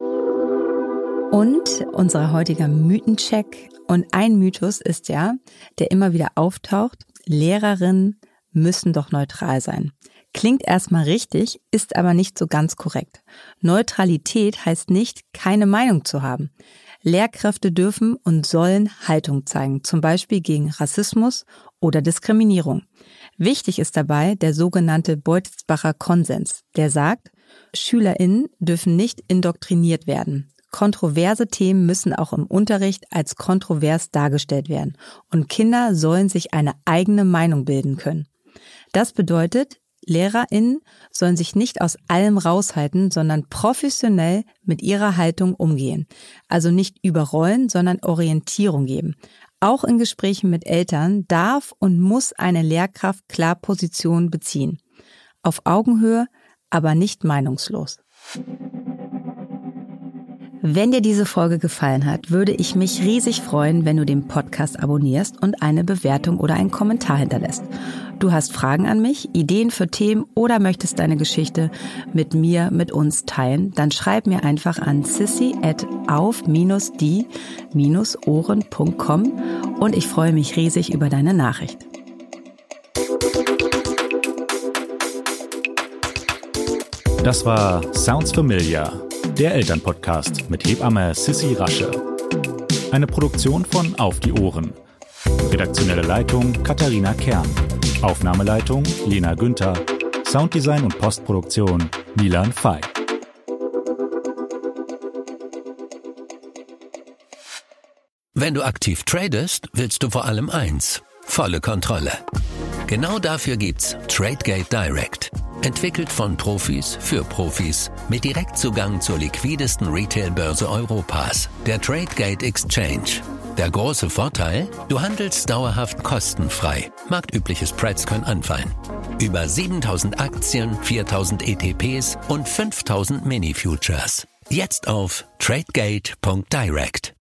Und unser heutiger Mythencheck und ein Mythos ist ja, der immer wieder auftaucht, Lehrerinnen müssen doch neutral sein. Klingt erstmal richtig, ist aber nicht so ganz korrekt. Neutralität heißt nicht, keine Meinung zu haben. Lehrkräfte dürfen und sollen Haltung zeigen, zum Beispiel gegen Rassismus oder Diskriminierung. Wichtig ist dabei der sogenannte Beutelsbacher Konsens, der sagt, SchülerInnen dürfen nicht indoktriniert werden. Kontroverse Themen müssen auch im Unterricht als kontrovers dargestellt werden und Kinder sollen sich eine eigene Meinung bilden können. Das bedeutet, LehrerInnen sollen sich nicht aus allem raushalten, sondern professionell mit ihrer Haltung umgehen. Also nicht überrollen, sondern Orientierung geben. Auch in Gesprächen mit Eltern darf und muss eine Lehrkraft klar Position beziehen. Auf Augenhöhe, aber nicht meinungslos. Wenn dir diese Folge gefallen hat, würde ich mich riesig freuen, wenn du den Podcast abonnierst und eine Bewertung oder einen Kommentar hinterlässt. Du hast Fragen an mich, Ideen für Themen oder möchtest deine Geschichte mit mir, mit uns teilen, dann schreib mir einfach an sissy@auf-die-ohren.com und ich freue mich riesig über deine Nachricht. Das war Sounds Familiar, der Elternpodcast mit Hebamme Sissy Rasche. Eine Produktion von Auf die Ohren. Redaktionelle Leitung Katharina Kern. Aufnahmeleitung Lena Günther. Sounddesign und Postproduktion Milan Fey. Wenn du aktiv tradest, willst du vor allem eins: volle Kontrolle. Genau dafür gibt's TradeGate Direct. Entwickelt von Profis für Profis mit Direktzugang zur liquidesten Retail-Börse Europas, der TradeGate Exchange. Der große Vorteil? Du handelst dauerhaft kostenfrei. Marktübliche Spreads können anfallen. Über 7.000 Aktien, 4.000 ETPs und 5.000 Mini-Futures. Jetzt auf tradegate.direct.